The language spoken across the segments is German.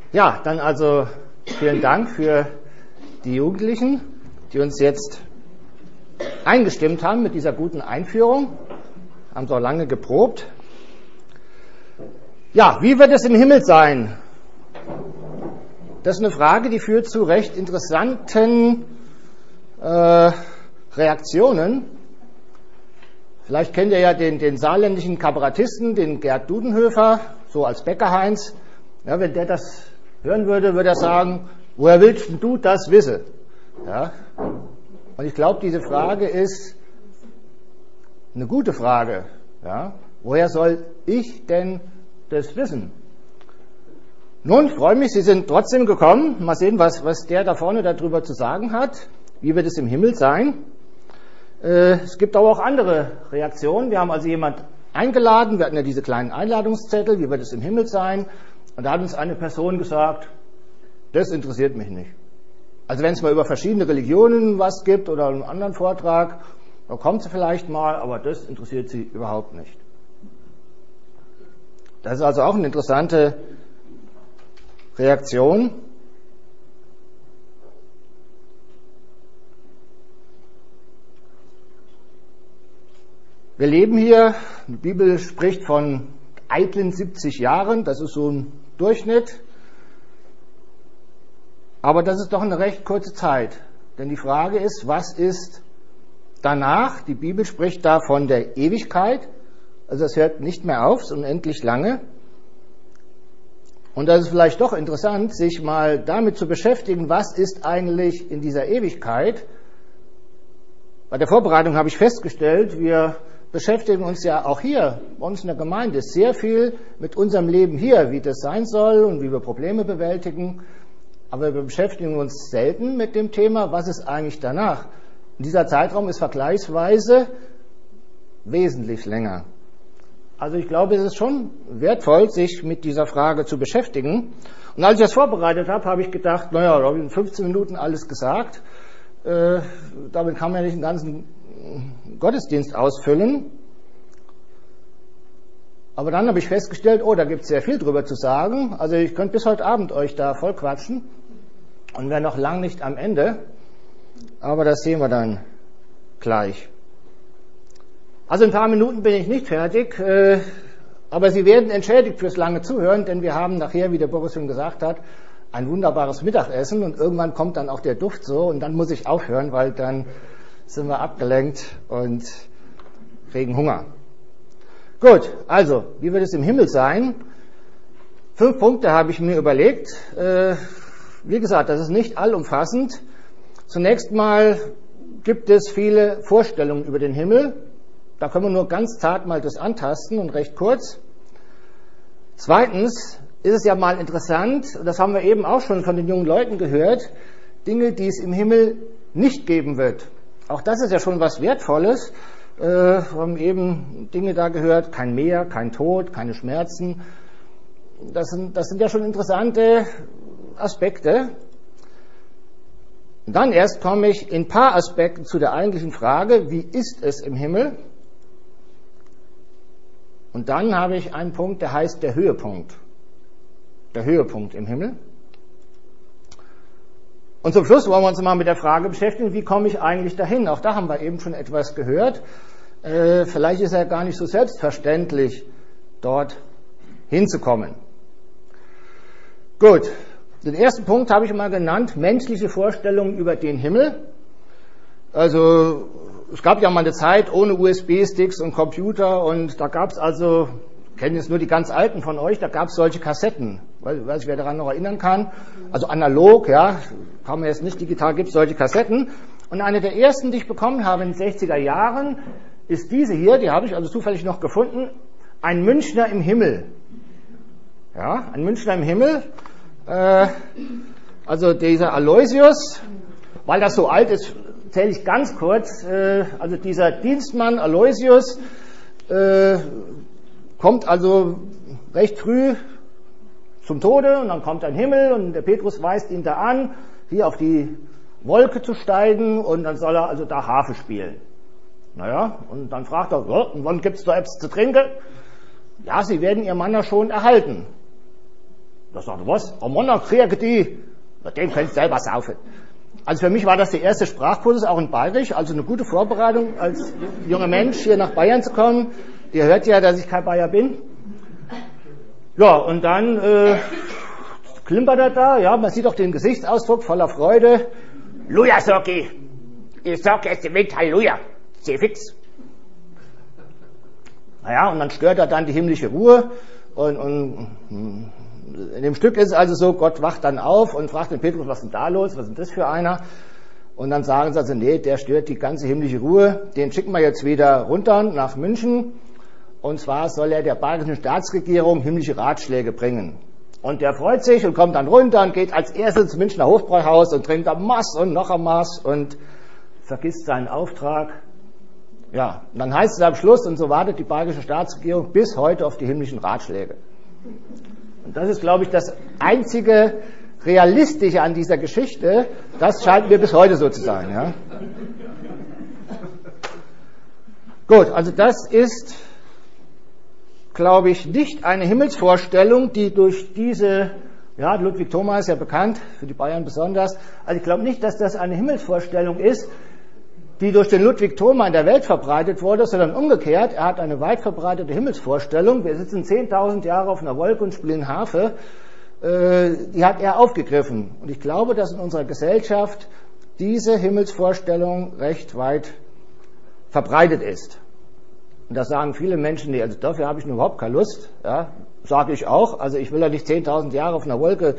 Ja, dann also vielen Dank für die Jugendlichen, die uns jetzt eingestimmt haben mit dieser guten Einführung. Haben so lange geprobt. Ja, wie wird es im Himmel sein? Das ist eine Frage, die führt zu recht interessanten Reaktionen. Vielleicht kennt ihr ja den saarländischen Kabarettisten, den Gerd Dudenhöfer, so als Bäckerheinz. Ja, wenn der das hören würde, würde er sagen, woher willst du das wissen? Ja? Und ich glaube, diese Frage ist eine gute Frage. Ja? Woher soll ich denn das wissen? Nun, ich freue mich, Sie sind trotzdem gekommen. Mal sehen, was der da vorne darüber zu sagen hat. Wie wird es im Himmel sein? Es gibt aber auch andere Reaktionen. Wir haben also jemand eingeladen. Wir hatten ja diese kleinen Einladungszettel. Wie wird es im Himmel sein? Und da hat uns eine Person gesagt, das interessiert mich nicht. Also wenn es mal über verschiedene Religionen was gibt oder einen anderen Vortrag, da kommt sie vielleicht mal, aber das interessiert sie überhaupt nicht. Das ist also auch eine interessante Reaktion. Wir leben hier, die Bibel spricht von eitlen 70 Jahren, das ist so ein Durchschnitt. Aber das ist doch eine recht kurze Zeit. Denn die Frage ist, was ist danach? Die Bibel spricht da von der Ewigkeit. Also das hört nicht mehr auf, so unendlich lange. Und das ist vielleicht doch interessant, sich mal damit zu beschäftigen, was ist eigentlich in dieser Ewigkeit. Bei der Vorbereitung habe ich festgestellt, wir beschäftigen uns ja auch hier bei uns in der Gemeinde sehr viel mit unserem Leben hier, wie das sein soll und wie wir Probleme bewältigen. Aber wir beschäftigen uns selten mit dem Thema, was ist eigentlich danach. Und dieser Zeitraum ist vergleichsweise wesentlich länger. Also ich glaube, es ist schon wertvoll, sich mit dieser Frage zu beschäftigen. Und als ich das vorbereitet habe, habe ich gedacht, naja, da habe ich in 15 Minuten alles gesagt. Damit kann man ja nicht einen ganzen Gottesdienst ausfüllen. Aber dann habe ich festgestellt, da gibt es sehr viel drüber zu sagen. Also ich könnte bis heute Abend euch da voll quatschen und wäre noch lang nicht am Ende. Aber das sehen wir dann gleich. Also in ein paar Minuten bin ich nicht fertig, aber Sie werden entschädigt fürs lange Zuhören, denn wir haben nachher, wie der Boris schon gesagt hat, ein wunderbares Mittagessen und irgendwann kommt dann auch der Duft so und dann muss ich aufhören, weil dann sind wir abgelenkt und kriegen Hunger. Gut, also, wie wird es im Himmel sein? 5 Punkte habe ich mir überlegt. Wie gesagt, das ist nicht allumfassend. Zunächst mal gibt es viele Vorstellungen über den Himmel. Da können wir nur ganz zart mal das antasten und recht kurz. Zweitens ist es ja mal interessant, das haben wir eben auch schon von den jungen Leuten gehört, Dinge, die es im Himmel nicht geben wird. Auch das ist ja schon was Wertvolles. Wir haben eben Dinge da gehört, kein Meer, kein Tod, keine Schmerzen. Das sind ja schon interessante Aspekte. Und dann erst komme ich in ein paar Aspekten zu der eigentlichen Frage, wie ist es im Himmel? Und dann habe ich einen Punkt, der heißt der Höhepunkt. Der Höhepunkt im Himmel. Und zum Schluss wollen wir uns mal mit der Frage beschäftigen, wie komme ich eigentlich dahin? Auch da haben wir eben schon etwas gehört. Vielleicht ist ja gar nicht so selbstverständlich, dort hinzukommen. Gut, den ersten Punkt habe ich mal genannt, menschliche Vorstellungen über den Himmel. Also es gab ja mal eine Zeit ohne USB-Sticks und Computer und da gab es also, kennen jetzt nur die ganz Alten von euch, da gab es solche Kassetten, weiß ich, wer daran noch erinnern kann, also analog, ja, kann man jetzt nicht digital, gibt es solche Kassetten. Und eine der ersten, die ich bekommen habe in den 60er Jahren, ist diese hier, die habe ich also zufällig noch gefunden, ein Münchner im Himmel. Ja, ein Münchner im Himmel, also dieser Aloysius, weil das so alt ist, erzähle ich ganz kurz, also dieser Dienstmann Aloysius kommt also recht früh zum Tode und dann kommt ein Himmel und der Petrus weist ihn da an, hier auf die Wolke zu steigen und dann soll er also da Harfe spielen. Naja, und dann fragt er, und wann gibt's da etwas zu trinken? Ja, Sie werden Ihr Manna schon erhalten. Da sagte er, was? Oh Mann, dann kriege die. Na, den könnt ihr selber saufen. Also für mich war das der erste Sprachkurs, auch in Bayerisch, also eine gute Vorbereitung, als junger Mensch hier nach Bayern zu kommen. Ihr hört ja, dass ich kein Bayer bin. Ja, und dann klimpert er da, ja, man sieht auch den Gesichtsausdruck voller Freude. Luja, sag ich sag jetzt im Wind Halleluja, sehr fix. Naja, und dann stört er dann die himmlische Ruhe und in dem Stück ist es also so, Gott wacht dann auf und fragt den Petrus, was ist denn da los, was ist denn das für einer? Und dann sagen sie also, nee, der stört die ganze himmlische Ruhe, den schicken wir jetzt wieder runter nach München. Und zwar soll er der bayerischen Staatsregierung himmlische Ratschläge bringen. Und der freut sich und kommt dann runter und geht als erstes ins Münchner Hofbräuhaus und trinkt am Maß und noch am Maß und vergisst seinen Auftrag. Ja, und dann heißt es am Schluss, und so wartet die bayerische Staatsregierung bis heute auf die himmlischen Ratschläge. Und das ist, glaube ich, das einzige Realistische an dieser Geschichte. Das scheint mir bis heute so zu sein. Ja. Gut, also das ist, glaube ich, nicht eine Himmelsvorstellung, die durch diese, ja, Ludwig Thoma ist ja bekannt, für die Bayern besonders, also ich glaube nicht, dass das eine Himmelsvorstellung ist, die durch den Ludwig Thoma in der Welt verbreitet wurde, sondern umgekehrt, er hat eine weit verbreitete Himmelsvorstellung, wir sitzen 10.000 Jahre auf einer Wolke und spielen Harfe, die hat er aufgegriffen. Und ich glaube, dass in unserer Gesellschaft diese Himmelsvorstellung recht weit verbreitet ist. Und das sagen viele Menschen, nee, also dafür habe ich überhaupt keine Lust, ja, sage ich auch. Also ich will ja nicht 10.000 Jahre auf einer Wolke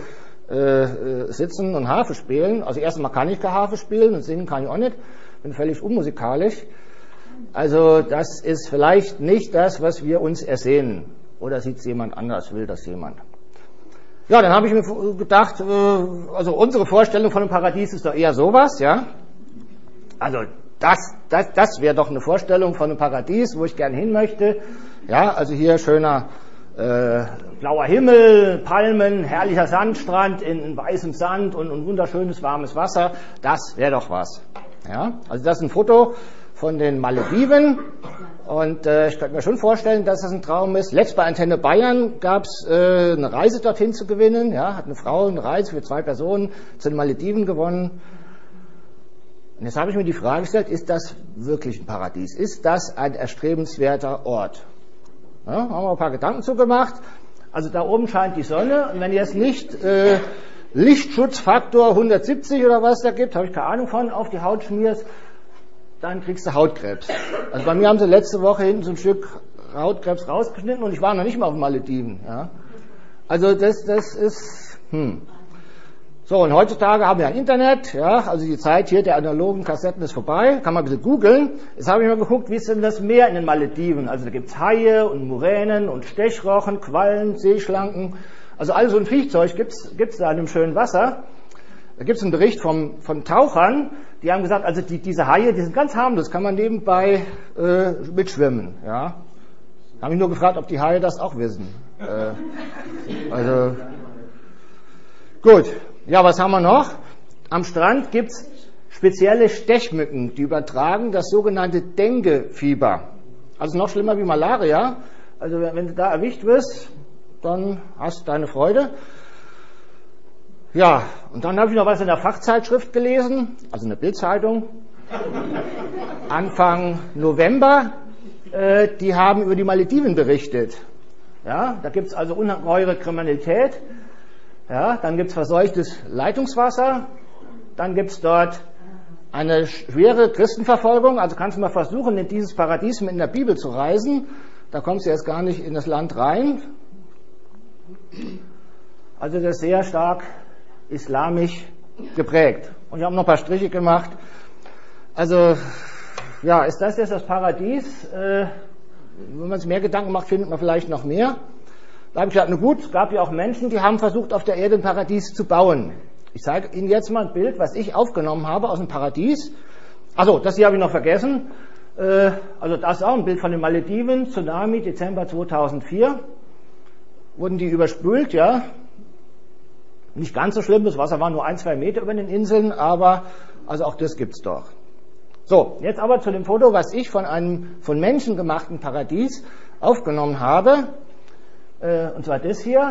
sitzen und Harfe spielen. Also erst einmal kann ich keine Harfe spielen und singen kann ich auch nicht. Bin völlig unmusikalisch. Also das ist vielleicht nicht das, was wir uns ersehnen. Oder sieht es jemand anders, will das jemand. Ja, dann habe ich mir gedacht, also unsere Vorstellung von einem Paradies ist doch eher sowas, ja. Also das wäre doch eine Vorstellung von einem Paradies, wo ich gerne hin möchte. Ja, also hier schöner blauer Himmel, Palmen, herrlicher Sandstrand in weißem Sand und wunderschönes warmes Wasser. Das wäre doch was. Ja, also das ist ein Foto von den Malediven und ich könnte mir schon vorstellen, dass das ein Traum ist. Letzt bei Antenne Bayern gab es eine Reise dorthin zu gewinnen. Ja, hat eine Frau eine Reise für 2 Personen zu den Malediven gewonnen. Und jetzt habe ich mir die Frage gestellt, ist das wirklich ein Paradies? Ist das ein erstrebenswerter Ort? Ja, haben wir ein paar Gedanken zugemacht. Also da oben scheint die Sonne und wenn jetzt nicht Lichtschutzfaktor 170 oder was da gibt, habe ich keine Ahnung von, auf die Haut schmierst, dann kriegst du Hautkrebs. Also bei mir haben sie letzte Woche hinten so ein Stück Hautkrebs rausgeschnitten und ich war noch nicht mal auf den Malediven. Ja. Also das ist, So, und heutzutage haben wir ein Internet, ja, also die Zeit hier der analogen Kassetten ist vorbei, kann man ein bisschen googeln. Jetzt habe ich mal geguckt, wie ist denn das Meer in den Malediven? Also da gibt's Haie und Muränen und Stechrochen, Quallen, Seeschlanken, also all so ein Viechzeug gibt's da in dem schönen Wasser. Da gibt's einen Bericht von Tauchern, die haben gesagt, also diese Haie, die sind ganz harmlos, kann man nebenbei mitschwimmen, ja. Da habe ich nur gefragt, ob die Haie das auch wissen. Also, gut. Ja, was haben wir noch? Am Strand gibt's spezielle Stechmücken, die übertragen das sogenannte Dengue-Fieber. Also noch schlimmer wie Malaria. Also wenn du da erwischt wirst, dann hast du deine Freude. Ja, und dann habe ich noch was in der Fachzeitschrift gelesen, also in der Bild-Zeitung, Anfang November. Die haben über die Malediven berichtet. Ja, da gibt's also ungeheure Kriminalität. Ja, dann gibt's verseuchtes Leitungswasser, dann gibt's dort eine schwere Christenverfolgung, also kannst du mal versuchen, in dieses Paradies mit in der Bibel zu reisen, da kommst du erst gar nicht in das Land rein. Also das ist sehr stark islamisch geprägt. Und ich habe noch ein paar Striche gemacht. Also, ja, ist das jetzt das Paradies? Wenn man sich mehr Gedanken macht, findet man vielleicht noch mehr. Da habe ich gesagt, na gut, es gab ja auch Menschen, die haben versucht, auf der Erde ein Paradies zu bauen. Ich zeige Ihnen jetzt mal ein Bild, was ich aufgenommen habe aus dem Paradies. Also, das hier habe ich noch vergessen. Also das ist auch ein Bild von den Malediven, Tsunami, Dezember 2004. Wurden die überspült, ja. Nicht ganz so schlimm, das Wasser war nur 1-2 Meter über den Inseln, aber also auch das gibt's doch. So, jetzt aber zu dem Foto, was ich von einem von Menschen gemachten Paradies aufgenommen habe. Und zwar das hier.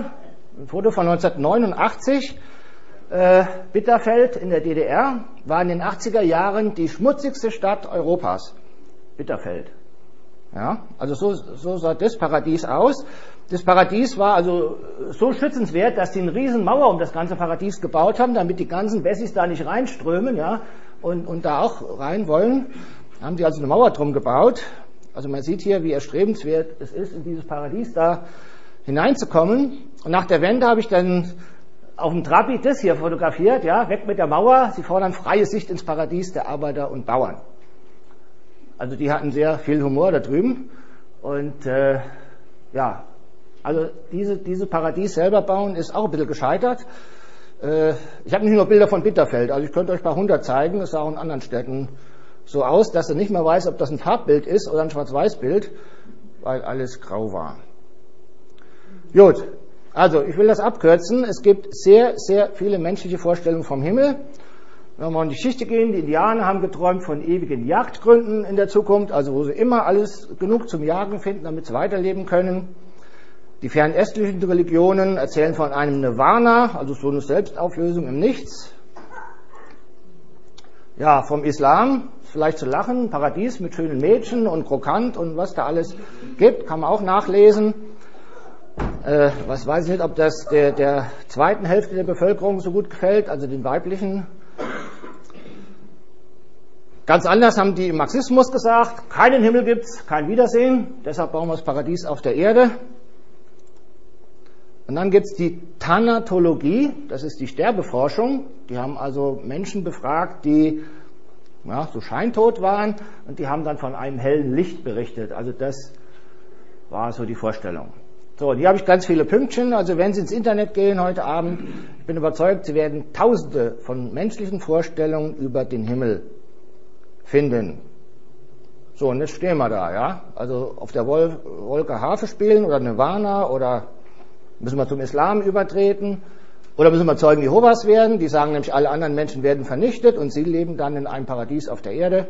Ein Foto von 1989. Bitterfeld in der DDR war in den 80er Jahren die schmutzigste Stadt Europas. Bitterfeld. Ja, also so sah das Paradies aus. Das Paradies war also so schützenswert, dass die eine riesen Mauer um das ganze Paradies gebaut haben, damit die ganzen Wessis da nicht reinströmen, ja, und da auch rein wollen. Haben die also eine Mauer drum gebaut. Also man sieht hier, wie erstrebenswert es ist, in dieses Paradies da hineinzukommen. Und nach der Wende habe ich dann auf dem Trabi das hier fotografiert, ja, weg mit der Mauer. Sie fordern freie Sicht ins Paradies der Arbeiter und Bauern. Also die hatten sehr viel Humor da drüben. Und ja, also diese Paradies selber bauen ist auch ein bisschen gescheitert. Ich habe nicht nur Bilder von Bitterfeld, also ich könnte euch ein paar 100 zeigen. Es sah auch in anderen Städten so aus, dass er nicht mehr weiß, ob das ein Farbbild ist oder ein Schwarz-Weiß-Bild, weil alles grau war. Gut, also ich will das abkürzen. Es gibt sehr, sehr viele menschliche Vorstellungen vom Himmel. Wenn wir in die Geschichte gehen, die Indianer haben geträumt von ewigen Jagdgründen in der Zukunft, also wo sie immer alles genug zum Jagen finden, damit sie weiterleben können. Die fernöstlichen Religionen erzählen von einem Nirvana, also so eine Selbstauflösung im Nichts. Ja, vom Islam, vielleicht zu lachen, Paradies mit schönen Mädchen und Krokant und was da alles gibt, kann man auch nachlesen. Was weiß ich nicht, ob das der zweiten Hälfte der Bevölkerung so gut gefällt, also den weiblichen. Ganz anders haben die im Marxismus gesagt, keinen Himmel gibt's, kein Wiedersehen, deshalb bauen wir das Paradies auf der Erde. Und dann gibt's die Thanatologie, das ist die Sterbeforschung. Die haben also Menschen befragt, die ja, so scheintot waren und die haben dann von einem hellen Licht berichtet. Also das war so die Vorstellung. So, hier habe ich ganz viele Pünktchen. Also wenn Sie ins Internet gehen heute Abend, ich bin überzeugt, Sie werden Tausende von menschlichen Vorstellungen über den Himmel finden. So, und jetzt stehen wir da, ja. Also auf der Wolke Harfe spielen oder Nirvana oder müssen wir zum Islam übertreten oder müssen wir Zeugen Jehovas werden, die sagen nämlich, alle anderen Menschen werden vernichtet und sie leben dann in einem Paradies auf der Erde.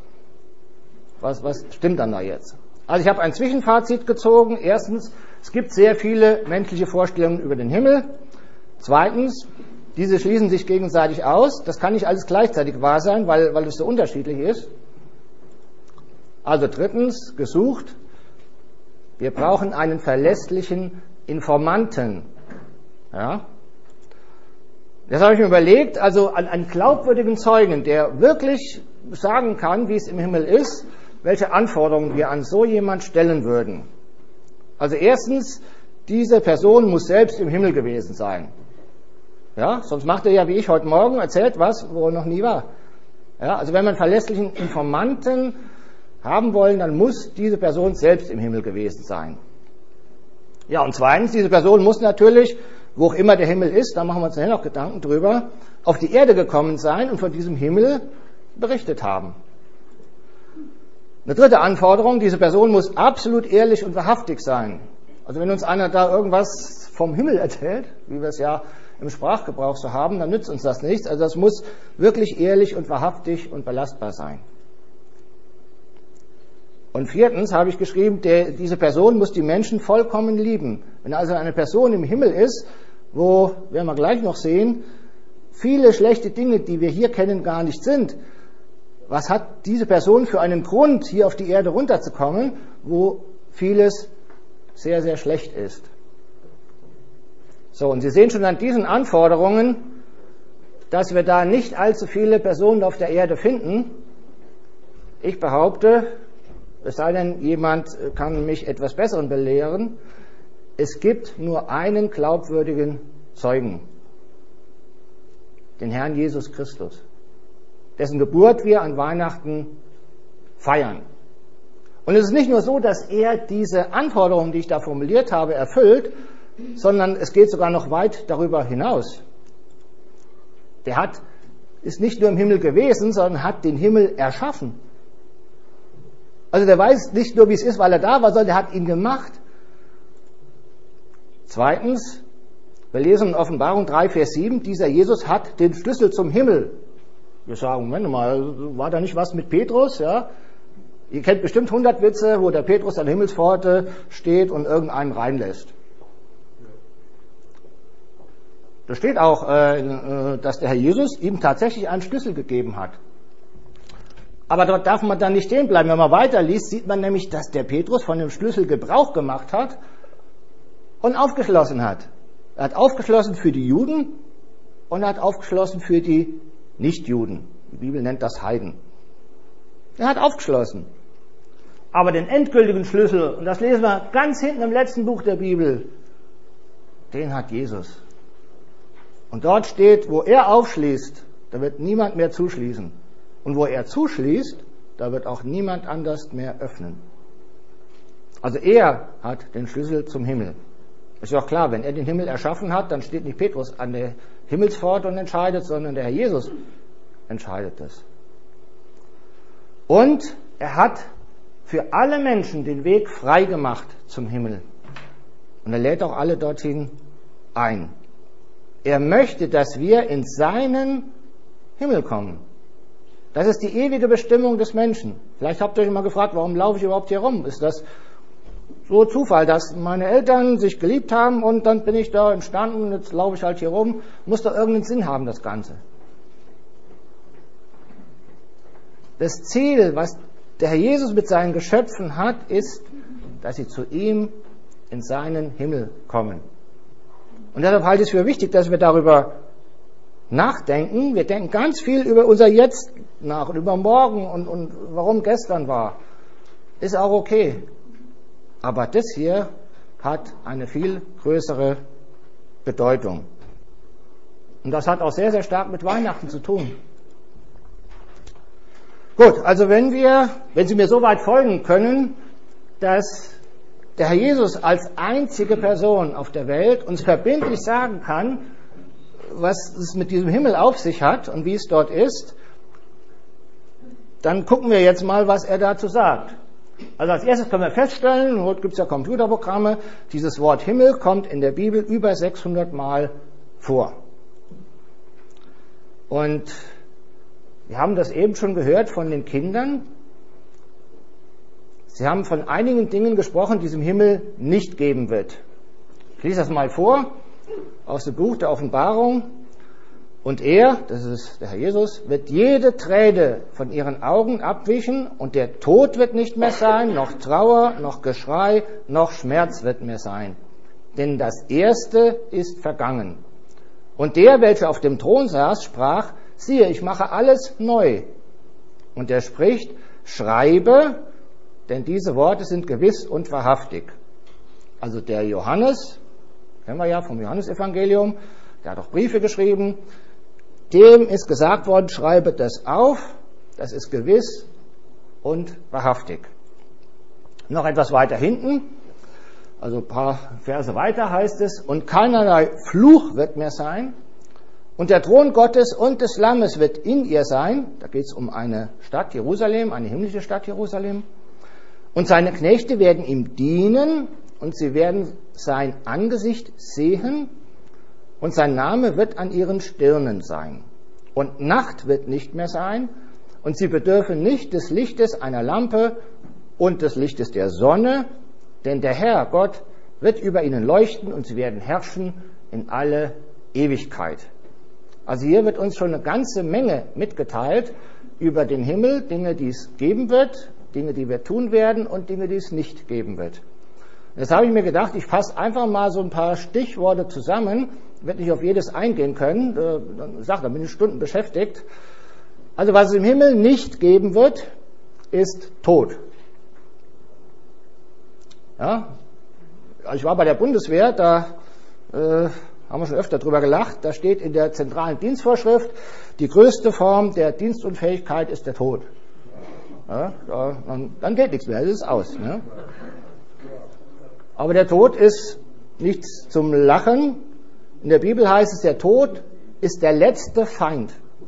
Was stimmt dann da jetzt? Also ich habe ein Zwischenfazit gezogen. Erstens, es gibt sehr viele menschliche Vorstellungen über den Himmel. Zweitens, diese schließen sich gegenseitig aus. Das kann nicht alles gleichzeitig wahr sein, weil es so unterschiedlich ist. Also drittens, gesucht, wir brauchen einen verlässlichen Informanten. Ja? Das habe ich mir überlegt, also einen glaubwürdigen Zeugen, der wirklich sagen kann, wie es im Himmel ist, welche Anforderungen wir an so jemand stellen würden. Also erstens, diese Person muss selbst im Himmel gewesen sein. Ja, sonst macht er ja, wie ich heute Morgen, erzählt was, wo er noch nie war. Ja, also wenn wir einen verlässlichen Informanten haben wollen, dann muss diese Person selbst im Himmel gewesen sein. Ja, und zweitens, diese Person muss natürlich, wo auch immer der Himmel ist, da machen wir uns nachher noch Gedanken drüber, auf die Erde gekommen sein und von diesem Himmel berichtet haben. Eine dritte Anforderung, diese Person muss absolut ehrlich und wahrhaftig sein. Also wenn uns einer da irgendwas vom Himmel erzählt, wie wir es ja im Sprachgebrauch so haben, dann nützt uns das nichts. Also das muss wirklich ehrlich und wahrhaftig und belastbar sein. Und viertens habe ich geschrieben, diese Person muss die Menschen vollkommen lieben. Wenn also eine Person im Himmel ist, wo, werden wir gleich noch sehen, viele schlechte Dinge, die wir hier kennen, gar nicht sind, was hat diese Person für einen Grund, hier auf die Erde runterzukommen, wo vieles sehr, sehr schlecht ist? So, und Sie sehen schon an diesen Anforderungen, dass wir da nicht allzu viele Personen auf der Erde finden. Ich behaupte, es sei denn, jemand kann mich etwas Besseren belehren, es gibt nur einen glaubwürdigen Zeugen, den Herrn Jesus Christus, dessen Geburt wir an Weihnachten feiern. Und es ist nicht nur so, dass er diese Anforderungen, die ich da formuliert habe, erfüllt, sondern es geht sogar noch weit darüber hinaus. Der ist nicht nur im Himmel gewesen, sondern hat den Himmel erschaffen. Also der weiß nicht nur, wie es ist, weil er da war, sondern er hat ihn gemacht. Zweitens, wir lesen in Offenbarung 3, Vers 7, dieser Jesus hat den Schlüssel zum Himmel. Wir sagen, Moment mal, war da nicht was mit Petrus? Ja? Ihr kennt bestimmt 100 Witze, wo der Petrus an der Himmelspforte steht und irgendeinen reinlässt. Da steht auch, dass der Herr Jesus ihm tatsächlich einen Schlüssel gegeben hat. Aber dort darf man dann nicht stehen bleiben. Wenn man weiterliest, sieht man nämlich, dass der Petrus von dem Schlüssel Gebrauch gemacht hat und aufgeschlossen hat. Er hat aufgeschlossen für die Juden und er hat aufgeschlossen für die Nichtjuden. Die Bibel nennt das Heiden. Er hat aufgeschlossen. Aber den endgültigen Schlüssel, und das lesen wir ganz hinten im letzten Buch der Bibel, den hat Jesus. Und dort steht, wo er aufschließt, da wird niemand mehr zuschließen. Und wo er zuschließt, da wird auch niemand anders mehr öffnen. Also er hat den Schlüssel zum Himmel. Ist ja auch klar, wenn er den Himmel erschaffen hat, dann steht nicht Petrus an der Himmelspforte und entscheidet, sondern der Herr Jesus entscheidet es. Und er hat für alle Menschen den Weg frei gemacht zum Himmel. Und er lädt auch alle dorthin ein. Er möchte, dass wir in seinen Himmel kommen. Das ist die ewige Bestimmung des Menschen. Vielleicht habt ihr euch mal gefragt, warum laufe ich überhaupt hier rum? Ist das so Zufall, dass meine Eltern sich geliebt haben und dann bin ich da entstanden und jetzt laufe ich halt hier rum? Muss doch irgendeinen Sinn haben, das Ganze. Das Ziel, was der Herr Jesus mit seinen Geschöpfen hat, ist, dass sie zu ihm in seinen Himmel kommen. Und deshalb halte ich es für wichtig, dass wir darüber nachdenken. Wir denken ganz viel über unser Jetzt nach und über morgen und warum gestern war. Ist auch okay. Aber das hier hat eine viel größere Bedeutung. Und das hat auch sehr, sehr stark mit Weihnachten zu tun. Gut, also wenn Sie mir so weit folgen können, dass der Herr Jesus als einzige Person auf der Welt uns verbindlich sagen kann, was es mit diesem Himmel auf sich hat und wie es dort ist, dann gucken wir jetzt mal, was er dazu sagt. Also als erstes können wir feststellen, heute gibt es ja Computerprogramme, dieses Wort Himmel kommt in der Bibel über 600 Mal vor. Und wir haben das eben schon gehört von den Kindern. Sie haben von einigen Dingen gesprochen, die es im Himmel nicht geben wird. Ich lese das mal vor aus dem Buch der Offenbarung. Und er, das ist der Herr Jesus, wird jede Träne von ihren Augen abwischen und der Tod wird nicht mehr sein, noch Trauer, noch Geschrei, noch Schmerz wird mehr sein. Denn das Erste ist vergangen. Und der, welcher auf dem Thron saß, sprach, siehe, ich mache alles neu. Und er spricht, schreibe, denn diese Worte sind gewiss und wahrhaftig. Also der Johannes, kennen wir ja vom Johannesevangelium, der hat auch Briefe geschrieben, dem ist gesagt worden, schreibe das auf, das ist gewiss und wahrhaftig. Noch etwas weiter hinten, also ein paar Verse weiter heißt es, und keinerlei Fluch wird mehr sein, und der Thron Gottes und des Lammes wird in ihr sein, da geht es um eine Stadt Jerusalem, eine himmlische Stadt Jerusalem, und seine Knechte werden ihm dienen, und sie werden sein Angesicht sehen, und sein Name wird an ihren Stirnen sein. Und Nacht wird nicht mehr sein, und sie bedürfen nicht des Lichtes einer Lampe und des Lichtes der Sonne, denn der Herr Gott wird über ihnen leuchten, und sie werden herrschen in alle Ewigkeit. Also hier wird uns schon eine ganze Menge mitgeteilt über den Himmel, Dinge, die es geben wird, Dinge, die wir tun werden und Dinge, die es nicht geben wird. Jetzt habe ich mir gedacht, ich fasse einfach mal so ein paar Stichworte zusammen, werde nicht auf jedes eingehen können, da bin ich Stunden beschäftigt. Also was es im Himmel nicht geben wird, ist Tod. Ja? Ich war bei der Bundeswehr, da haben wir schon öfter drüber gelacht, da steht in der zentralen Dienstvorschrift, die größte Form der Dienstunfähigkeit ist der Tod. Ja, dann geht nichts mehr, es ist aus. Ne? Aber der Tod ist nichts zum Lachen. In der Bibel heißt es, der Tod ist der letzte Feind.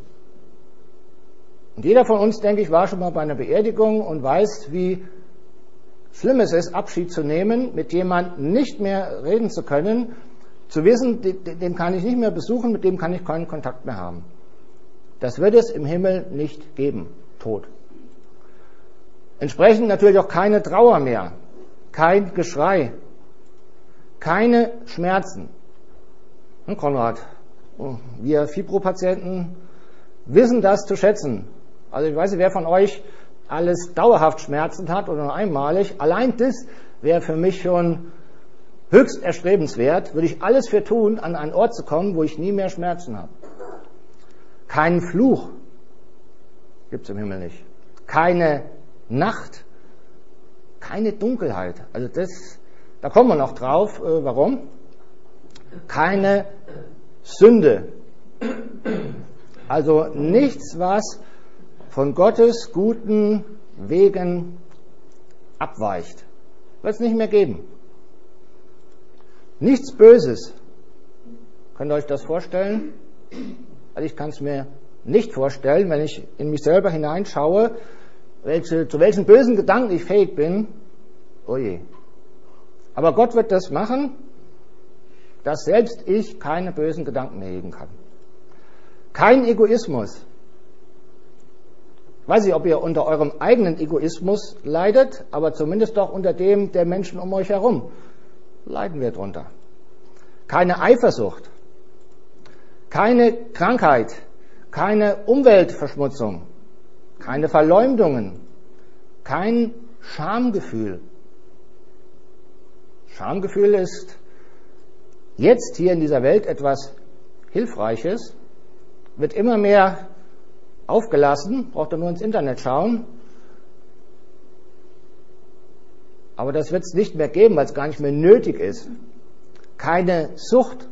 Und jeder von uns, denke ich, war schon mal bei einer Beerdigung und weiß, wie schlimm es ist, Abschied zu nehmen, mit jemandem nicht mehr reden zu können, zu wissen, den kann ich nicht mehr besuchen, mit dem kann ich keinen Kontakt mehr haben. Das wird es im Himmel nicht geben, Tod. Entsprechend natürlich auch keine Trauer mehr, kein Geschrei, keine Schmerzen. Und Konrad, Wir Fibro-Patienten wissen das zu schätzen. Also ich weiß nicht, wer von euch alles dauerhaft Schmerzen hat oder nur einmalig. Allein das wäre für mich schon höchst erstrebenswert. Würde ich alles für tun, an einen Ort zu kommen, wo ich nie mehr Schmerzen habe. Kein Fluch gibt es im Himmel nicht. Keine Nacht, keine Dunkelheit. Also da kommen wir noch drauf. Warum? Keine Sünde. Also nichts, was von Gottes guten Wegen abweicht. Wird es nicht mehr geben. Nichts Böses. Könnt ihr euch das vorstellen? Also ich kann es mir nicht vorstellen, wenn ich in mich selber hineinschaue, zu welchen bösen Gedanken ich fähig bin. Oh je. Aber Gott wird das machen, dass selbst ich keine bösen Gedanken mehr hegen kann. Kein Egoismus. Ich weiß nicht, ob ihr unter eurem eigenen Egoismus leidet, aber zumindest doch unter dem der Menschen um euch herum leiden wir drunter. Keine Eifersucht, keine Krankheit, keine Umweltverschmutzung, keine Verleumdungen, kein Schamgefühl. Schamgefühl ist jetzt hier in dieser Welt etwas Hilfreiches, wird immer mehr aufgelassen, braucht ihr nur ins Internet schauen. Aber das wird es nicht mehr geben, weil es gar nicht mehr nötig ist. Keine Sucht.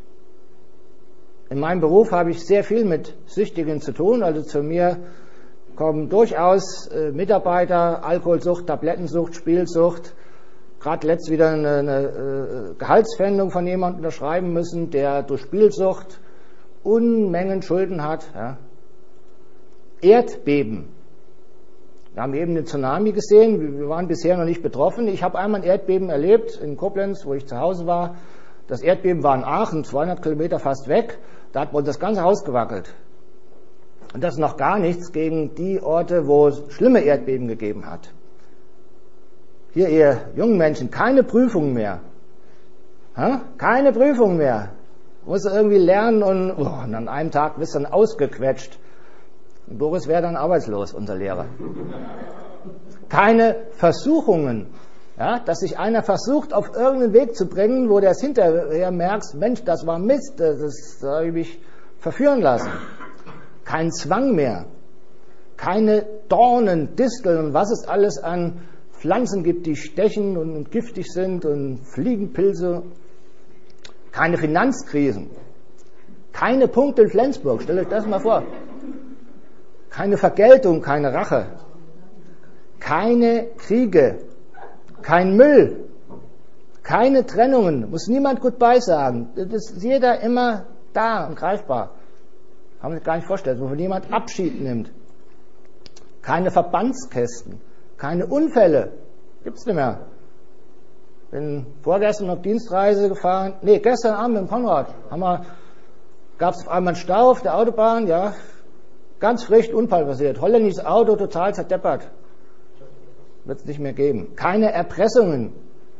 In meinem Beruf habe ich sehr viel mit Süchtigen zu tun. Also zu mir kommen durchaus Mitarbeiter, Alkoholsucht, Tablettensucht, Spielsucht. Gerade letzt wieder eine Gehaltspfändung von jemandem unterschreiben müssen, der durch Spielsucht Unmengen Schulden hat. Ja. Erdbeben. Wir haben eben den Tsunami gesehen, wir waren bisher noch nicht betroffen. Ich habe einmal ein Erdbeben erlebt in Koblenz, wo ich zu Hause war. Das Erdbeben war in Aachen, 200 Kilometer fast weg. Da hat wohl das ganze Haus gewackelt. Und das ist noch gar nichts gegen die Orte, wo es schlimme Erdbeben gegeben hat. Hier, ihr jungen Menschen, keine Prüfungen mehr. Keine Prüfungen mehr. Musst du irgendwie lernen und an einem Tag bist du dann ausgequetscht. Boris wäre dann arbeitslos, unser Lehrer. Keine Versuchungen, ja, dass sich einer versucht, auf irgendeinen Weg zu bringen, wo du es hinterher merkst, Mensch, das war Mist, da habe ich mich verführen lassen. Kein Zwang mehr, keine Dornen, Disteln und was es alles an Pflanzen gibt, die stechen und giftig sind und Fliegenpilze. Keine Finanzkrisen, keine Punkte in Flensburg, stellt euch das mal vor. Keine Vergeltung, keine Rache, keine Kriege, kein Müll, keine Trennungen, muss niemand Goodbye sagen. Das ist jeder immer da und greifbar. Kann man sich gar nicht vorstellen, wo jemand Abschied nimmt. Keine Verbandskästen, keine Unfälle, gibt's nicht mehr. Bin vorgestern auf Dienstreise gefahren, gestern Abend mit dem Konrad, gab es auf einmal einen Stau auf der Autobahn, ja, ganz frisch Unfall passiert. Holländisches Auto total zerdeppert. Wird es nicht mehr geben. Keine Erpressungen.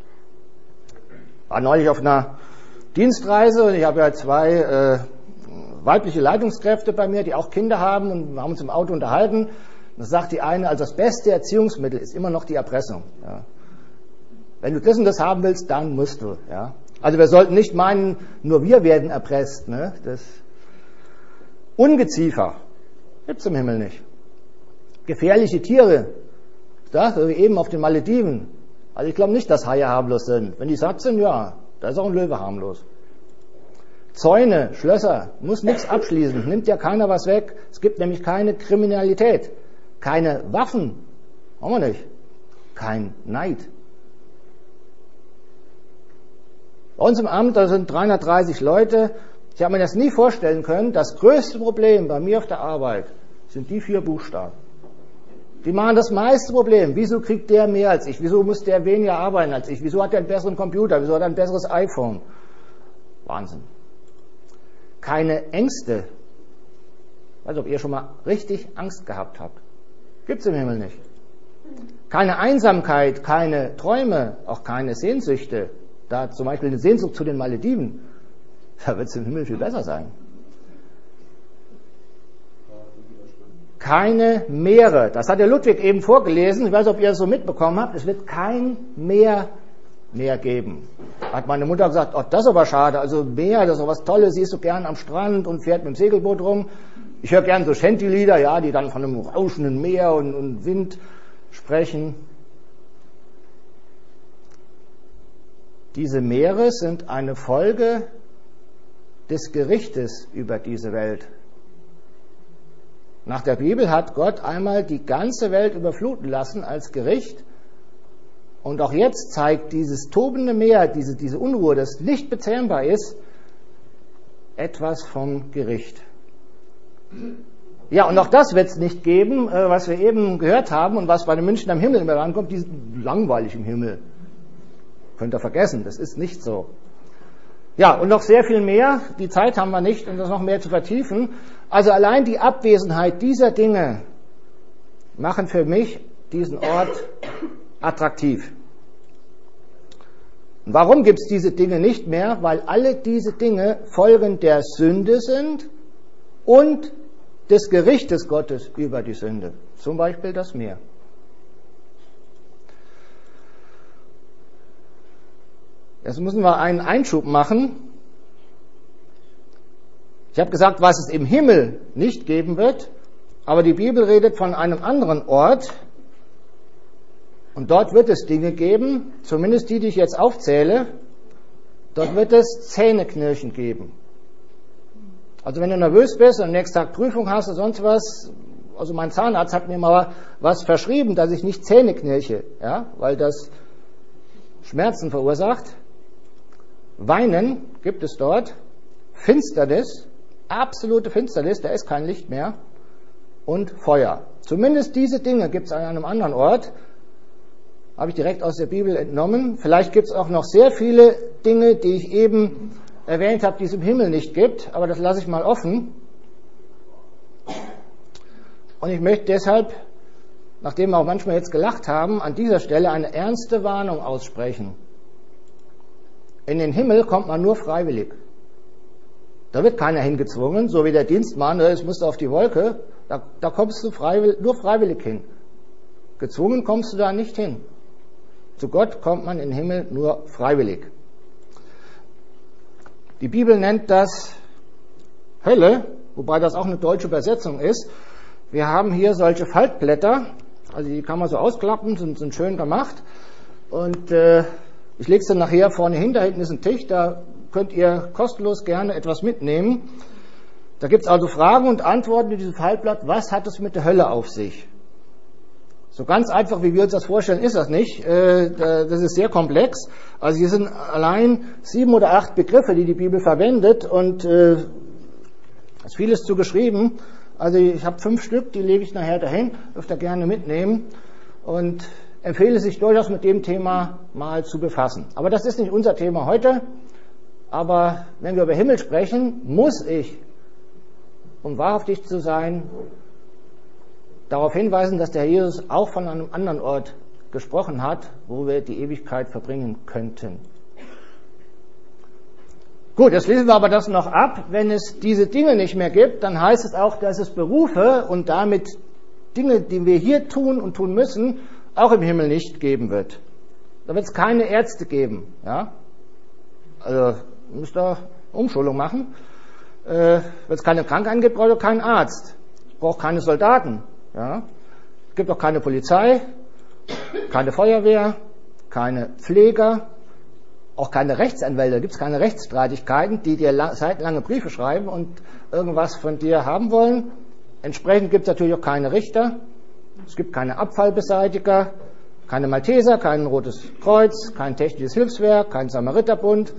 War neulich auf einer Dienstreise und ich habe ja zwei weibliche Leitungskräfte bei mir, die auch Kinder haben und wir haben uns im Auto unterhalten. Da sagt die eine, also das beste Erziehungsmittel ist immer noch die Erpressung. Ja. Wenn du das und das haben willst, dann musst du. Ja. Also wir sollten nicht meinen, nur wir werden erpresst. Ne? Das Ungeziefer gibt's im Himmel nicht. Gefährliche Tiere, so wie eben auf den Malediven. Also ich glaube nicht, dass Haie harmlos sind. Wenn die satt sind, ja, da ist auch ein Löwe harmlos. Zäune, Schlösser, muss nichts abschließen, nimmt ja keiner was weg. Es gibt nämlich keine Kriminalität, keine Waffen, haben wir nicht, kein Neid. Bei uns im Amt, da sind 330 Leute. Ich habe mir das nie vorstellen können. Das größte Problem bei mir auf der Arbeit sind die 4 Buchstaben. Die machen das meiste Problem. Wieso kriegt der mehr als ich? Wieso muss der weniger arbeiten als ich? Wieso hat der einen besseren Computer? Wieso hat er ein besseres iPhone? Wahnsinn. Keine Ängste. Ich weiß nicht, ob ihr schon mal richtig Angst gehabt habt. Gibt's im Himmel nicht. Keine Einsamkeit, keine Träume, auch keine Sehnsüchte. Da zum Beispiel eine Sehnsucht zu den Malediven. Da wird es im Himmel viel besser sein. keine Meere. Das hat der Ludwig eben vorgelesen. Ich weiß nicht, ob ihr das so mitbekommen habt. Es wird kein Meer mehr geben. Hat meine Mutter gesagt, oh, das ist aber schade. Also Meer, das ist doch was Tolles. Siehst du gern am Strand und fährt mit dem Segelboot rum. Ich höre gern so Shanty-Lieder, ja, die dann von einem rauschenden Meer und Wind sprechen. Diese Meere sind eine Folge des Gerichtes über diese Welt. Nach der Bibel hat Gott einmal die ganze Welt überfluten lassen als Gericht. Und auch jetzt zeigt dieses tobende Meer, diese Unruhe, das nicht bezähmbar ist, etwas vom Gericht. Ja, und auch das wird es nicht geben, was wir eben gehört haben und was bei den Menschen am Himmel immer rankommt, die sind langweilig im Himmel. Könnt ihr vergessen, das ist nicht so. Ja, und noch sehr viel mehr, die Zeit haben wir nicht, um das noch mehr zu vertiefen. Also allein die Abwesenheit dieser Dinge machen für mich diesen Ort attraktiv. Und warum gibt es diese Dinge nicht mehr? Weil alle diese Dinge Folgen der Sünde sind und des Gerichtes Gottes über die Sünde. Zum Beispiel das Meer. Jetzt müssen wir einen Einschub machen. Ich habe gesagt, was es im Himmel nicht geben wird, aber die Bibel redet von einem anderen Ort. Und dort wird es Dinge geben, zumindest die ich jetzt aufzähle, dort wird es Zähneknirschen geben. Also wenn du nervös bist und am nächsten Tag Prüfung hast oder sonst was, also mein Zahnarzt hat mir mal was verschrieben, dass ich nicht Zähne knirsche, ja, weil das Schmerzen verursacht. Weinen gibt es dort, Finsternis, absolute Finsternis, da ist kein Licht mehr, und Feuer. Zumindest diese Dinge gibt es an einem anderen Ort, habe ich direkt aus der Bibel entnommen. Vielleicht gibt es auch noch sehr viele Dinge, die ich eben erwähnt habe, die es im Himmel nicht gibt, aber das lasse ich mal offen. Und ich möchte deshalb, nachdem wir auch manchmal jetzt gelacht haben, an dieser Stelle eine ernste Warnung aussprechen. In den Himmel kommt man nur freiwillig. Da wird keiner hingezwungen, so wie der Dienstmann, es musst du auf die Wolke, da kommst du nur freiwillig hin. Gezwungen kommst du da nicht hin. Zu Gott kommt man in den Himmel nur freiwillig. Die Bibel nennt das Hölle, wobei das auch eine deutsche Übersetzung ist. Wir haben hier solche Faltblätter, also die kann man so ausklappen, sind schön gemacht. Und ich lege es dann nachher vorne hin, da hinten ist ein Tisch, da könnt ihr kostenlos gerne etwas mitnehmen. Da gibt es also Fragen und Antworten in diesem Faltblatt. Was hat es mit der Hölle auf sich? So ganz einfach, wie wir uns das vorstellen, ist das nicht. Das ist sehr komplex. Also hier sind allein 7 oder 8 Begriffe, die die Bibel verwendet, und es ist vieles zu geschrieben. Also ich habe 5 Stück, die lege ich nachher dahin, dürft ihr gerne mitnehmen und empfehle sich durchaus mit dem Thema mal zu befassen. Aber das ist nicht unser Thema heute. Aber wenn wir über Himmel sprechen, muss ich, um wahrhaftig zu sein, darauf hinweisen, dass der Herr Jesus auch von einem anderen Ort gesprochen hat, wo wir die Ewigkeit verbringen könnten. Gut, jetzt lesen wir aber das noch ab. Wenn es diese Dinge nicht mehr gibt, dann heißt es auch, dass es Berufe und damit Dinge, die wir hier tun und tun müssen, auch im Himmel nicht geben wird. Da wird es keine Ärzte geben. Ja? Also müsst ihr Umschulung machen. Wenn es keine Krankheiten gibt, braucht ihr keinen Arzt. Es braucht keine Soldaten. Ja? Es gibt auch keine Polizei, keine Feuerwehr, keine Pfleger, auch keine Rechtsanwälte. Da gibt es keine Rechtsstreitigkeiten, die dir seitenlange Briefe schreiben und irgendwas von dir haben wollen. Entsprechend gibt es natürlich auch keine Richter. Es gibt keine Abfallbeseitiger, keine Malteser, kein Rotes Kreuz, kein technisches Hilfswerk, kein Samariterbund,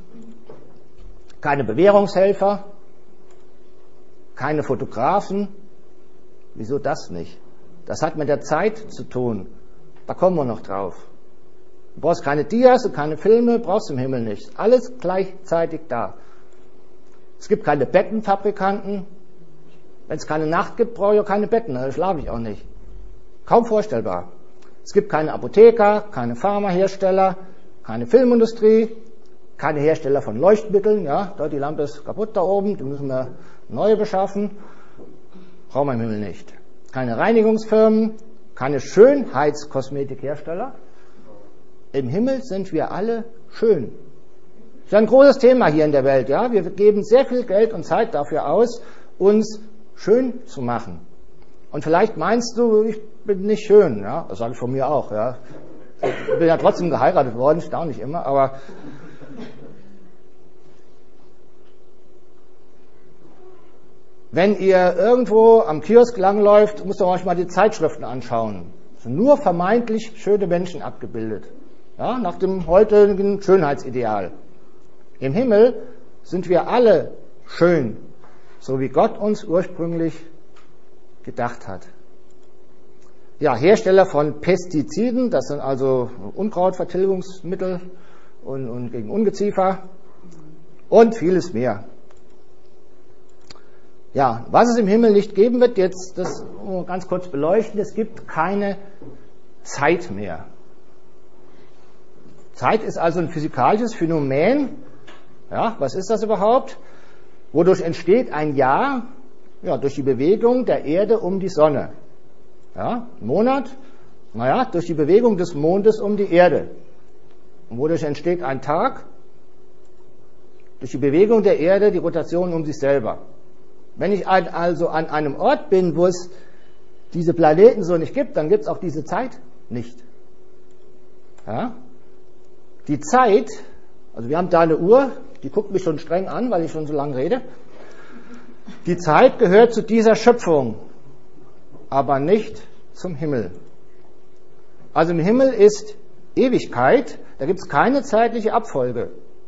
keine Bewährungshelfer, keine Fotografen. Wieso das nicht? Das hat mit der Zeit zu tun. Da kommen wir noch drauf. Du brauchst keine Dias und keine Filme, brauchst du im Himmel nicht. Alles gleichzeitig da. Es gibt keine Bettenfabrikanten. Wenn es keine Nacht gibt, brauche ich auch keine Betten, da schlafe ich auch nicht. Kaum vorstellbar. Es gibt keine Apotheker, keine Pharmahersteller, keine Filmindustrie, keine Hersteller von Leuchtmitteln. Ja, dort die Lampe ist kaputt da oben, die müssen wir neue beschaffen. Brauchen wir im Himmel nicht. keine Reinigungsfirmen, keine Schönheitskosmetikhersteller. Im Himmel sind wir alle schön. Das ist ein großes Thema hier in der Welt. Ja? Wir geben sehr viel Geld und Zeit dafür aus, uns schön zu machen. Und vielleicht meinst du, ich bin nicht schön. Ja? Das sage ich von mir auch. Ja? Ich bin ja trotzdem geheiratet worden, staune ich immer, aber wenn ihr irgendwo am Kiosk langläuft, müsst ihr euch mal die Zeitschriften anschauen. Es sind nur vermeintlich schöne Menschen abgebildet. Ja, nach dem heutigen Schönheitsideal. Im Himmel sind wir alle schön, so wie Gott uns ursprünglich gedacht hat. Ja, Hersteller von Pestiziden, das sind also Unkrautvertilgungsmittel und gegen Ungeziefer und vieles mehr. Ja, was es im Himmel nicht geben wird, jetzt das ganz kurz beleuchten, es gibt keine Zeit mehr. Zeit ist also ein physikalisches Phänomen. Ja, was ist das überhaupt? Wodurch entsteht ein Jahr? Ja, durch die Bewegung der Erde um die Sonne. Ja, Monat? Naja, durch die Bewegung des Mondes um die Erde. Und wodurch entsteht ein Tag? Durch die Bewegung der Erde, die Rotation um sich selber. Wenn ich also an einem Ort bin, wo es diese Planeten so nicht gibt, dann gibt es auch diese Zeit nicht. Ja? Die Zeit, also wir haben da eine Uhr, die guckt mich schon streng an, weil ich schon so lange rede. Die Zeit gehört zu dieser Schöpfung, aber nicht zum Himmel. Also im Himmel ist Ewigkeit, da gibt es keine zeitliche Abfolge.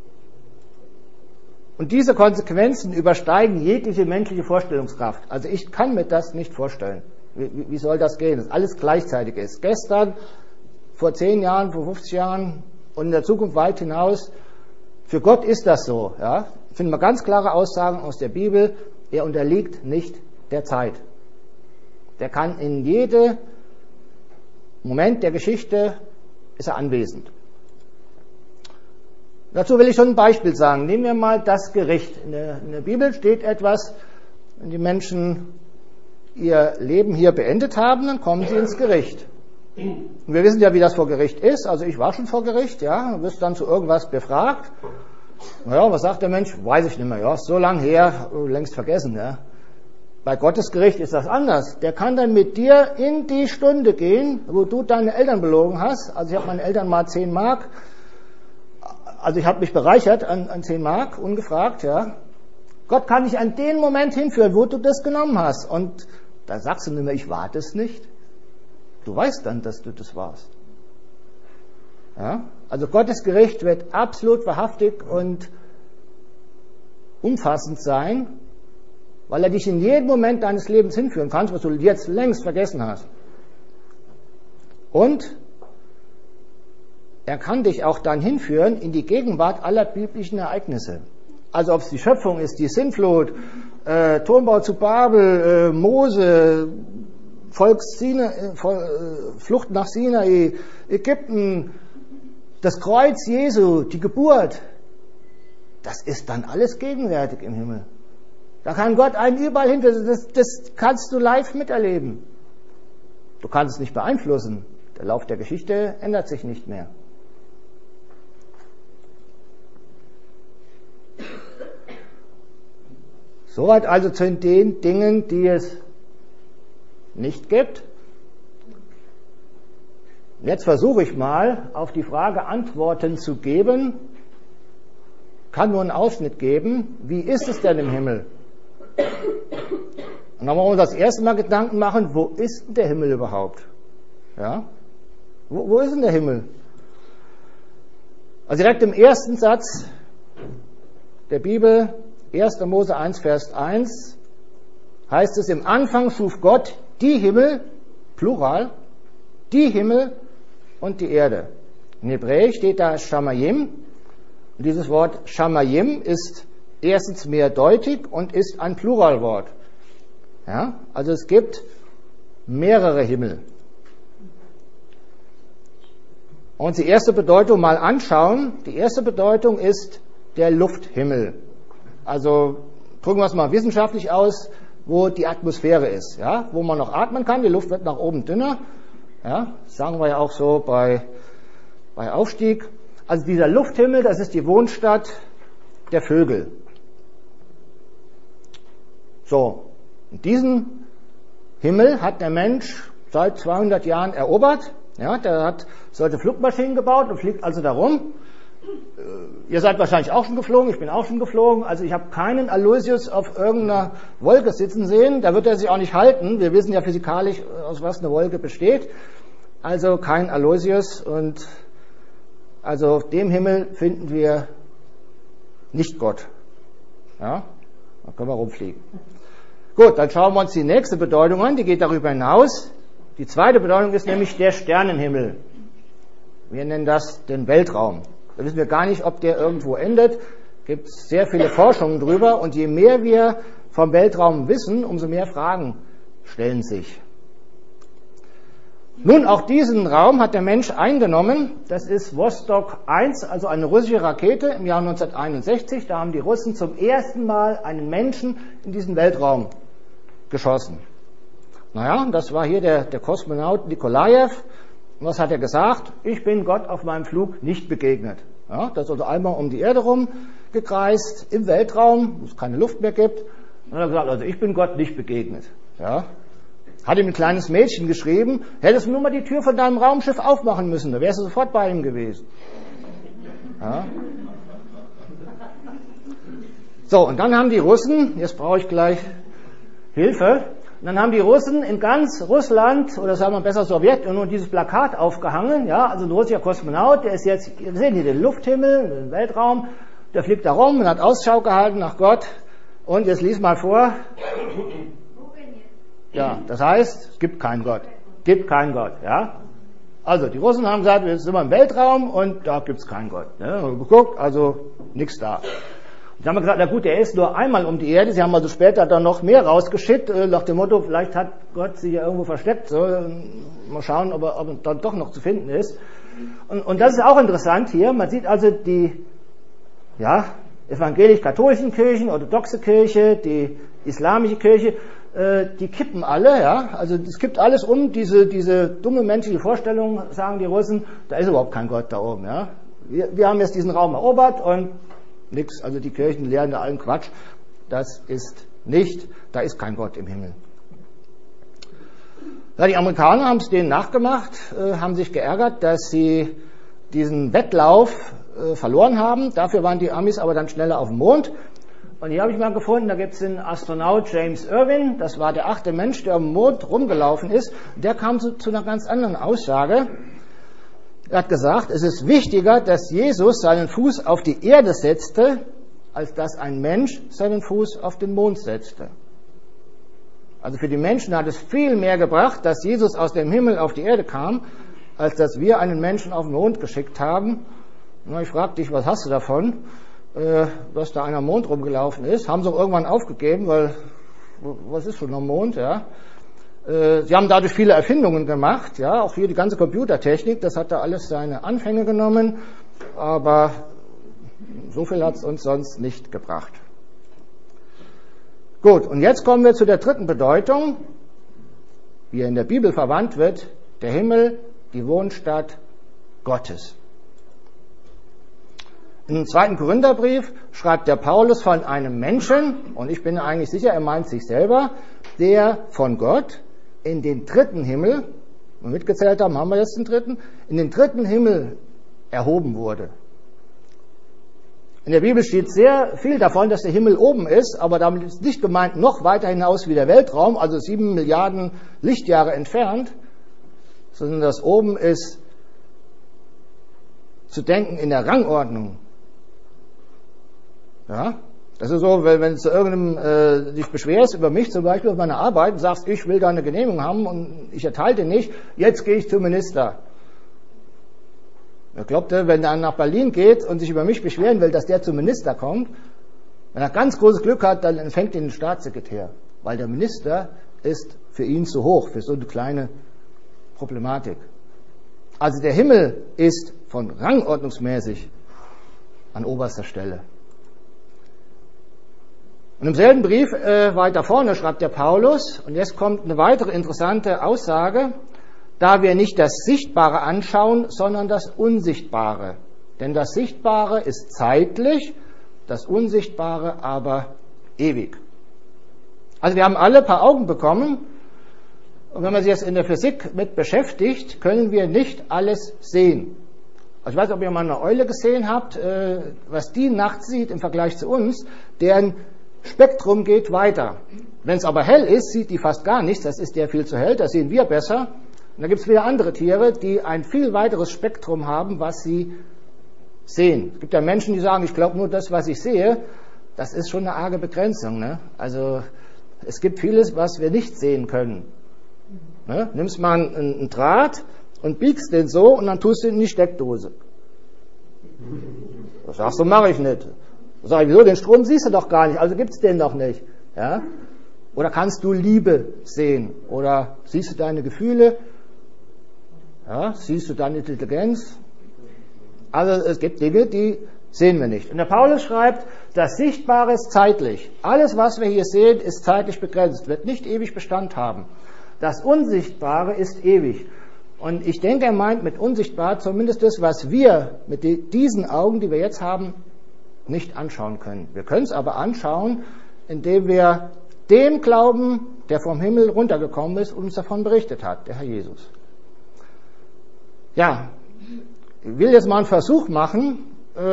Und diese Konsequenzen übersteigen jegliche menschliche Vorstellungskraft. Also ich kann mir das nicht vorstellen. Wie soll das gehen, dass alles gleichzeitig ist? Gestern, vor 10 Jahren, vor 50 Jahren und in der Zukunft weit hinaus. Für Gott ist das so. Ja? Finden wir ganz klare Aussagen aus der Bibel. Er unterliegt nicht der Zeit. Der kann in jedem Moment der Geschichte, ist er anwesend. Dazu will ich schon ein Beispiel sagen. Nehmen wir mal das Gericht. In der Bibel steht etwas, wenn die Menschen ihr Leben hier beendet haben, dann kommen sie ins Gericht. Und wir wissen ja, wie das vor Gericht ist. Also ich war schon vor Gericht, ja, du wirst dann zu irgendwas befragt. Naja, was sagt der Mensch? Weiß ich nicht mehr. Ja, ist so lang her, längst vergessen. Ja. Bei Gottes Gericht ist das anders. Der kann dann mit dir in die Stunde gehen, wo du deine Eltern belogen hast. Also ich habe meinen Eltern mal 10 Mark, also ich habe mich bereichert an 10 Mark, ungefragt, ja. Gott kann dich an den Moment hinführen, wo du das genommen hast. Und da sagst du nicht mehr, ich war das nicht. Du weißt dann, dass du das warst. Ja? Also Gottes Gericht wird absolut wahrhaftig und umfassend sein, weil er dich in jedem Moment deines Lebens hinführen kann, was du jetzt längst vergessen hast. Und er kann dich auch dann hinführen in die Gegenwart aller biblischen Ereignisse. Also ob es die Schöpfung ist, die Sintflut, Turmbau zu Babel, Mose, Flucht nach Sinai, Ägypten, das Kreuz Jesu, die Geburt. Das ist dann alles gegenwärtig im Himmel. Da kann Gott einen überall hinführen. Das kannst du live miterleben. Du kannst es nicht beeinflussen. Der Lauf der Geschichte ändert sich nicht mehr. Soweit also zu den Dingen, die es nicht gibt. Jetzt versuche ich mal, auf die Frage Antworten zu geben. Kann nur einen Ausschnitt geben. Wie ist es denn im Himmel? Und dann wollen wir uns das erste Mal Gedanken machen, wo ist denn der Himmel überhaupt? Ja? Wo ist denn der Himmel? Also direkt im ersten Satz der Bibel, 1. Mose 1, Vers 1, heißt es, im Anfang schuf Gott die Himmel, Plural, die Himmel und die Erde. In Hebräisch steht da Shamayim. Und dieses Wort Shamayim ist erstens mehrdeutig und ist ein Pluralwort. Ja? Also es gibt mehrere Himmel. Und die erste Bedeutung mal anschauen. Die erste Bedeutung ist der Lufthimmel. Also drücken wir es mal wissenschaftlich aus. wo die Atmosphäre ist, ja, wo man noch atmen kann, die Luft wird nach oben dünner, ja, das sagen wir ja auch so bei Aufstieg. Also dieser Lufthimmel, das ist die Wohnstatt der Vögel. So, und diesen Himmel hat der Mensch seit 200 Jahren erobert. Ja, der hat solche Flugmaschinen gebaut und fliegt also darum. Ihr seid wahrscheinlich auch schon geflogen, ich bin auch schon geflogen. Also ich habe keinen Aloysius auf irgendeiner Wolke sitzen sehen. Da wird er sich auch nicht halten. Wir wissen ja physikalisch, aus was eine Wolke besteht. Also kein Aloysius. Und also auf dem Himmel finden wir nicht Gott. Ja, da können wir rumfliegen. Gut, dann schauen wir uns die nächste Bedeutung an. Die geht darüber hinaus. Die zweite Bedeutung ist nämlich der Sternenhimmel. Wir nennen das den Weltraum. Da wissen wir gar nicht, ob der irgendwo endet. Es gibt sehr viele Forschungen drüber. Und je mehr wir vom Weltraum wissen, umso mehr Fragen stellen sich. Nun, auch diesen Raum hat der Mensch eingenommen. Das ist Vostok 1, also eine russische Rakete im Jahr 1961. Da haben die Russen zum ersten Mal einen Menschen in diesen Weltraum geschossen. Naja, das war hier der Kosmonaut Nikolajew. Und was hat er gesagt? Ich bin Gott auf meinem Flug nicht begegnet. Ja, das ist also einmal um die Erde rum gekreist, im Weltraum, wo es keine Luft mehr gibt. Und er hat gesagt, also ich bin Gott nicht begegnet. Ja. Hat ihm ein kleines Mädchen geschrieben, hättest du nur mal die Tür von deinem Raumschiff aufmachen müssen, da wärst du sofort bei ihm gewesen. Ja. So, und dann haben die Russen, jetzt brauche ich gleich Hilfe, und dann haben die Russen in ganz Russland, oder sagen wir besser Sowjetunion, dieses Plakat aufgehangen, ja, also ein russischer Kosmonaut, der ist jetzt, wir sehen hier den Lufthimmel, den Weltraum, der fliegt da rum und hat Ausschau gehalten nach Gott, und jetzt lies mal vor. Ja, das heißt, es gibt keinen Gott. Gibt keinen Gott, ja. Also, die Russen haben gesagt, wir sind im Weltraum und da gibt's keinen Gott. Ne? Und geguckt, also nichts da. Und dann haben wir gesagt, na gut, der ist nur einmal um die Erde. Sie haben also später dann noch mehr rausgeschickt, nach dem Motto, vielleicht hat Gott sich ja irgendwo versteckt. So, mal schauen, ob er dann doch noch zu finden ist. Und das ist auch interessant hier. Man sieht also die, ja, evangelisch-katholischen Kirchen, orthodoxe Kirche, die islamische Kirche, die kippen alle, ja, also es kippt alles um, diese dumme menschliche Vorstellung, sagen die Russen, da ist überhaupt kein Gott da oben, ja. Wir haben jetzt diesen Raum erobert und nix, also die Kirchen lehren da allen Quatsch, das ist nicht, da ist kein Gott im Himmel. Ja, die Amerikaner haben es denen nachgemacht, haben sich geärgert, dass sie diesen Wettlauf verloren haben, dafür waren die Amis aber dann schneller auf dem Mond. Und hier habe ich mal gefunden, da gibt es den Astronaut James Irwin, das war der 8. Mensch, der am Mond rumgelaufen ist. Der kam zu einer ganz anderen Aussage. Er hat gesagt, es ist wichtiger, dass Jesus seinen Fuß auf die Erde setzte, als dass ein Mensch seinen Fuß auf den Mond setzte. Also für die Menschen hat es viel mehr gebracht, dass Jesus aus dem Himmel auf die Erde kam, als dass wir einen Menschen auf den Mond geschickt haben. Und ich frage dich, was hast du davon? Dass da einer am Mond rumgelaufen ist, haben sie auch irgendwann aufgegeben, weil, was ist schon am Mond, ja. Sie haben dadurch viele Erfindungen gemacht, ja, auch hier die ganze Computertechnik, das hat da alles seine Anfänge genommen, aber so viel hat es uns sonst nicht gebracht. Gut, und jetzt kommen wir zu der dritten Bedeutung, wie er in der Bibel verwandt wird, der Himmel, die Wohnstatt Gottes. Im 2. Korintherbrief schreibt der Paulus von einem Menschen, und ich bin eigentlich sicher, er meint sich selber, der von Gott in den 3. Himmel, wenn wir mitgezählt haben, haben wir jetzt den 3., in den 3. Himmel erhoben wurde. In der Bibel steht sehr viel davon, dass der Himmel oben ist, aber damit ist nicht gemeint noch weiter hinaus wie der Weltraum, also 7 Milliarden Lichtjahre entfernt, sondern das oben ist zu denken in der Rangordnung. Ja, das ist so, wenn du zu irgendeinem dich beschwerst über mich, zum Beispiel auf meiner Arbeit, und sagst, ich will da eine Genehmigung haben und ich erteile die nicht, jetzt gehe ich zum Minister. Er glaubt, wenn er nach Berlin geht und sich über mich beschweren will, dass der zum Minister kommt, wenn er ganz großes Glück hat, dann empfängt ihn den Staatssekretär, weil der Minister ist für ihn zu hoch, für so eine kleine Problematik. Also der Himmel ist von rangordnungsmäßig an oberster Stelle. Und im selben Brief weiter vorne schreibt der Paulus, und jetzt kommt eine weitere interessante Aussage, da wir nicht das Sichtbare anschauen, sondern das Unsichtbare. Denn das Sichtbare ist zeitlich, das Unsichtbare aber ewig. Also wir haben alle ein paar Augen bekommen, und wenn man sich jetzt in der Physik mit beschäftigt, können wir nicht alles sehen. Also ich weiß nicht, ob ihr mal eine Eule gesehen habt, was die nachts sieht im Vergleich zu uns, deren Spektrum geht weiter. Wenn es aber hell ist, sieht die fast gar nichts, das ist der viel zu hell, das sehen wir besser. Und dann gibt es wieder andere Tiere, die ein viel weiteres Spektrum haben, was sie sehen. Es gibt ja Menschen, die sagen, ich glaube nur das, was ich sehe. Das ist schon eine arge Begrenzung. Ne? Also es gibt vieles, was wir nicht sehen können. Ne? Nimmst mal einen Draht und biegst den so und dann tust du ihn in die Steckdose. Das sagst du, mache ich nicht. Da sag ich, wieso, den Strom siehst du doch gar nicht, also gibt's den doch nicht. Ja? Oder kannst du Liebe sehen? Oder siehst du deine Gefühle? Ja? Siehst du deine Intelligenz? Also es gibt Dinge, die sehen wir nicht. Und der Paulus schreibt, das Sichtbare ist zeitlich. Alles, was wir hier sehen, ist zeitlich begrenzt, wird nicht ewig Bestand haben. Das Unsichtbare ist ewig. Und ich denke, er meint mit unsichtbar zumindest das, was wir mit diesen Augen, die wir jetzt haben, nicht anschauen können. Wir können es aber anschauen, indem wir dem glauben, der vom Himmel runtergekommen ist und uns davon berichtet hat, der Herr Jesus. Ja, ich will jetzt mal einen Versuch machen,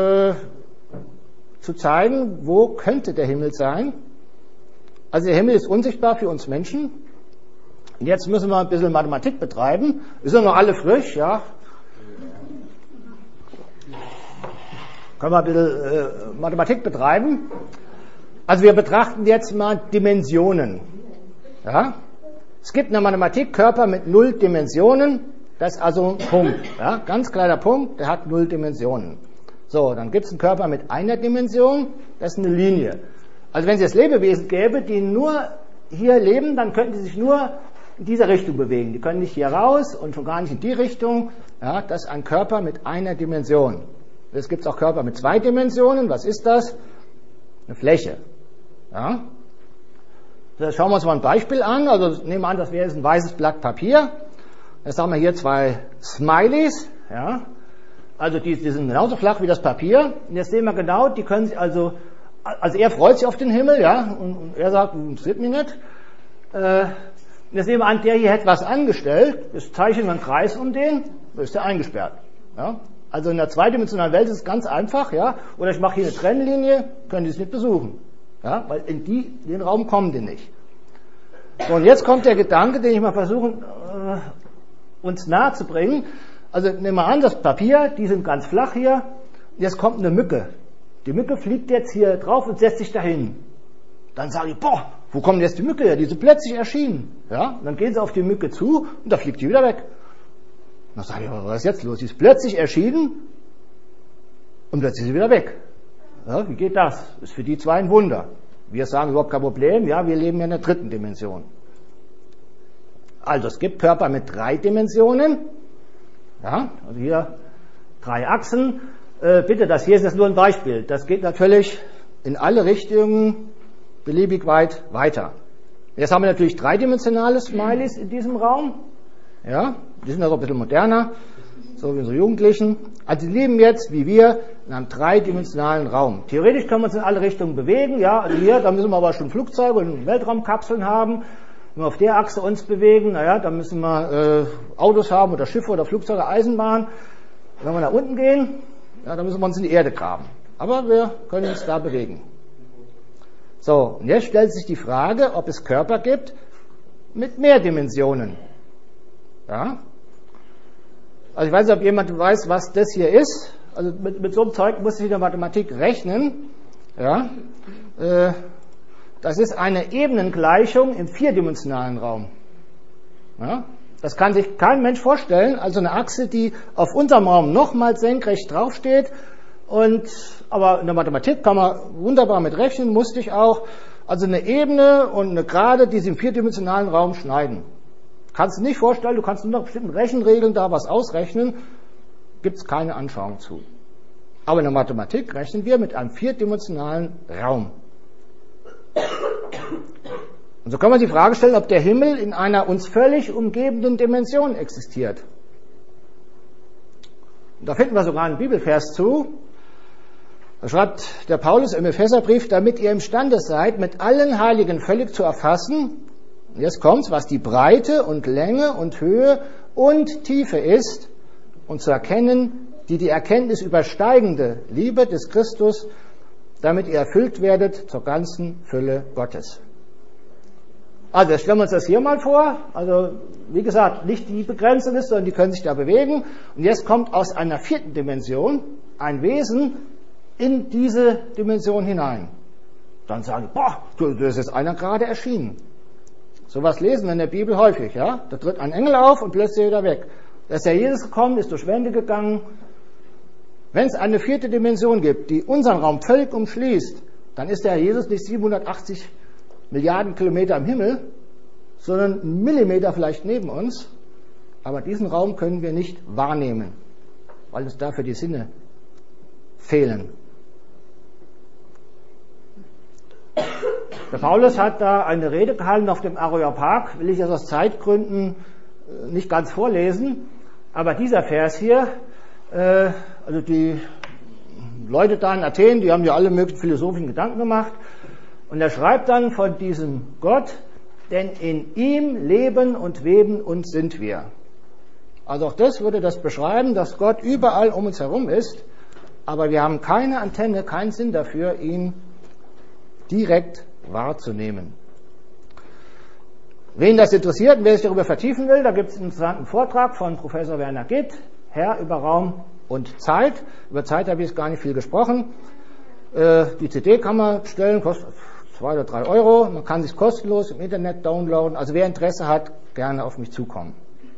zu zeigen, wo könnte der Himmel sein. Also der Himmel ist unsichtbar für uns Menschen. Und jetzt müssen wir ein bisschen Mathematik betreiben. Wir sind noch alle frisch, ja. Können wir ein bisschen Mathematik betreiben. Also wir betrachten jetzt mal Dimensionen. Ja? Es gibt in der Mathematik Körper mit 0 Dimensionen. Das ist also ein Punkt. Ja? Ganz kleiner Punkt, der hat 0 Dimensionen. So, dann gibt es einen Körper mit 1 Dimension. Das ist eine Linie. Also wenn es jetzt Lebewesen gäbe, die nur hier leben, dann könnten sie sich nur in dieser Richtung bewegen. Die können nicht hier raus und schon gar nicht in die Richtung. Ja, das ist ein Körper mit 1 Dimension. Es gibt auch Körper mit 2 Dimensionen. Was ist das? Eine Fläche. Ja? So, schauen wir uns mal ein Beispiel an. Also nehmen wir an, das wäre jetzt ein weißes Blatt Papier. Jetzt haben wir hier 2 Smileys. Ja? Also die sind genauso flach wie das Papier. Und jetzt sehen wir genau, die können sich also er freut sich auf den Himmel, ja, und er sagt, interessiert mich nicht. Jetzt sehen wir an, der hier hätte was angestellt, das zeichnen wir einen Kreis um den, dann ist der eingesperrt. Ja? Also in der zweidimensionalen Welt ist es ganz einfach, ja, oder ich mache hier eine Trennlinie, können die es nicht besuchen. Ja? Weil in den Raum kommen die nicht. So, und jetzt kommt der Gedanke, den ich mal versuchen, uns nahe zu bringen. Also nehmen wir an, das Papier, die sind ganz flach hier, jetzt kommt eine Mücke. Die Mücke fliegt jetzt hier drauf und setzt sich dahin. Dann sage ich, boah, wo kommt jetzt die Mücke her? Die ist plötzlich erschienen. Ja? Und dann gehen sie auf die Mücke zu und da fliegt die wieder weg. Dann sage ich, was ist jetzt los? Die ist plötzlich erschienen und plötzlich ist sie wieder weg. Ja, wie geht das? Ist für die 2 ein Wunder. Wir sagen überhaupt kein Problem, ja, wir leben ja in der 3. Dimension. Also es gibt Körper mit 3 Dimensionen. Ja, also hier 3 Achsen. Bitte, das hier ist jetzt nur ein Beispiel. Das geht natürlich in alle Richtungen beliebig weit weiter. Jetzt haben wir natürlich 3-dimensionale Smileys in diesem Raum. Ja, die sind also ein bisschen moderner, so wie unsere Jugendlichen. Also die leben jetzt, wie wir, in einem 3-dimensionalen Raum. Theoretisch können wir uns in alle Richtungen bewegen. Ja, also hier, da müssen wir aber schon Flugzeuge und Weltraumkapseln haben. Wenn wir auf der Achse uns bewegen, naja, dann müssen wir Autos haben oder Schiffe oder Flugzeuge, Eisenbahn. Wenn wir nach unten gehen, ja, dann müssen wir uns in die Erde graben. Aber wir können uns da bewegen. So, und jetzt stellt sich die Frage, ob es Körper gibt mit mehr Dimensionen. Ja? Also ich weiß nicht, ob jemand weiß, was das hier ist. Also mit so einem Zeug muss ich in der Mathematik rechnen. Ja? Das ist eine Ebenengleichung im 4-dimensionalen Raum. Ja? Das kann sich kein Mensch vorstellen. Also eine Achse, die auf unserem Raum nochmal senkrecht draufsteht. Aber in der Mathematik kann man wunderbar mit rechnen, musste ich auch. Also eine Ebene und eine Gerade, die sie im 4-dimensionalen Raum schneiden. Kannst du nicht vorstellen, du kannst nur nach bestimmten Rechenregeln da was ausrechnen. Gibt es keine Anschauung zu. Aber in der Mathematik rechnen wir mit einem 4-dimensionalen Raum. Und so kann man die Frage stellen, ob der Himmel in einer uns völlig umgebenden Dimension existiert. Und da finden wir sogar einen Bibelvers zu. Da schreibt der Paulus im Epheserbrief, damit ihr imstande seid, mit allen Heiligen völlig zu erfassen, und jetzt kommt's, was die Breite und Länge und Höhe und Tiefe ist, und zu erkennen, die Erkenntnis übersteigende Liebe des Christus, damit ihr erfüllt werdet zur ganzen Fülle Gottes. Also stellen wir uns das hier mal vor. Also wie gesagt, nicht die Begrenzung ist, sondern die können sich da bewegen. Und jetzt kommt aus einer 4. Dimension ein Wesen in diese Dimension hinein. Dann sagen die, boah, da ist jetzt einer gerade erschienen. Sowas lesen wir in der Bibel häufig. Ja? Da tritt ein Engel auf und plötzlich wieder weg. Da ist der Jesus gekommen, ist durch Wände gegangen. Wenn es eine 4. Dimension gibt, die unseren Raum völlig umschließt, dann ist der Jesus nicht 780 Milliarden Kilometer im Himmel, sondern einen Millimeter vielleicht neben uns. Aber diesen Raum können wir nicht wahrnehmen, weil uns dafür die Sinne fehlen. Der Paulus hat da eine Rede gehalten auf dem Areopag, will ich jetzt aus Zeitgründen nicht ganz vorlesen, aber dieser Vers hier, also die Leute da in Athen, die haben ja alle möglichen philosophischen Gedanken gemacht, und er schreibt dann von diesem Gott, denn in ihm leben und weben und sind wir. Also auch das würde das beschreiben, dass Gott überall um uns herum ist, aber wir haben keine Antenne, keinen Sinn dafür, ihn direkt wahrzunehmen. Wen das interessiert und wer sich darüber vertiefen will, da gibt es einen interessanten Vortrag von Professor Werner Gitt, Herr über Raum und Zeit. Über Zeit habe ich jetzt gar nicht viel gesprochen. Die CD kann man bestellen, kostet 2 oder 3 Euro. Man kann sich kostenlos im Internet downloaden. Also wer Interesse hat, gerne auf mich zukommen.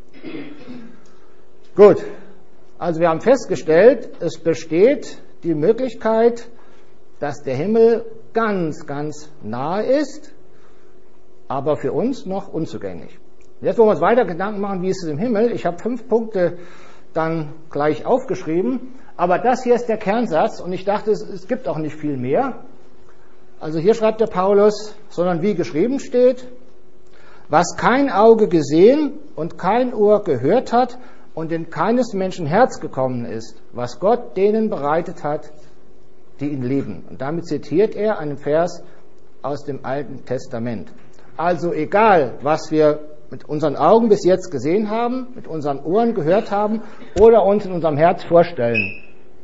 Gut, also wir haben festgestellt, es besteht die Möglichkeit, dass der Himmel ganz, ganz nahe ist, aber für uns noch unzugänglich. Jetzt wollen wir uns weiter Gedanken machen, wie ist es im Himmel. Ich habe 5 Punkte dann gleich aufgeschrieben, aber das hier ist der Kernsatz und ich dachte, es gibt auch nicht viel mehr. Also hier schreibt der Paulus, sondern wie geschrieben steht, was kein Auge gesehen und kein Ohr gehört hat und in keines Menschen Herz gekommen ist, was Gott denen bereitet hat, die ihn lieben. Und damit zitiert er einen Vers aus dem Alten Testament. Also egal, was wir mit unseren Augen bis jetzt gesehen haben, mit unseren Ohren gehört haben oder uns in unserem Herz vorstellen.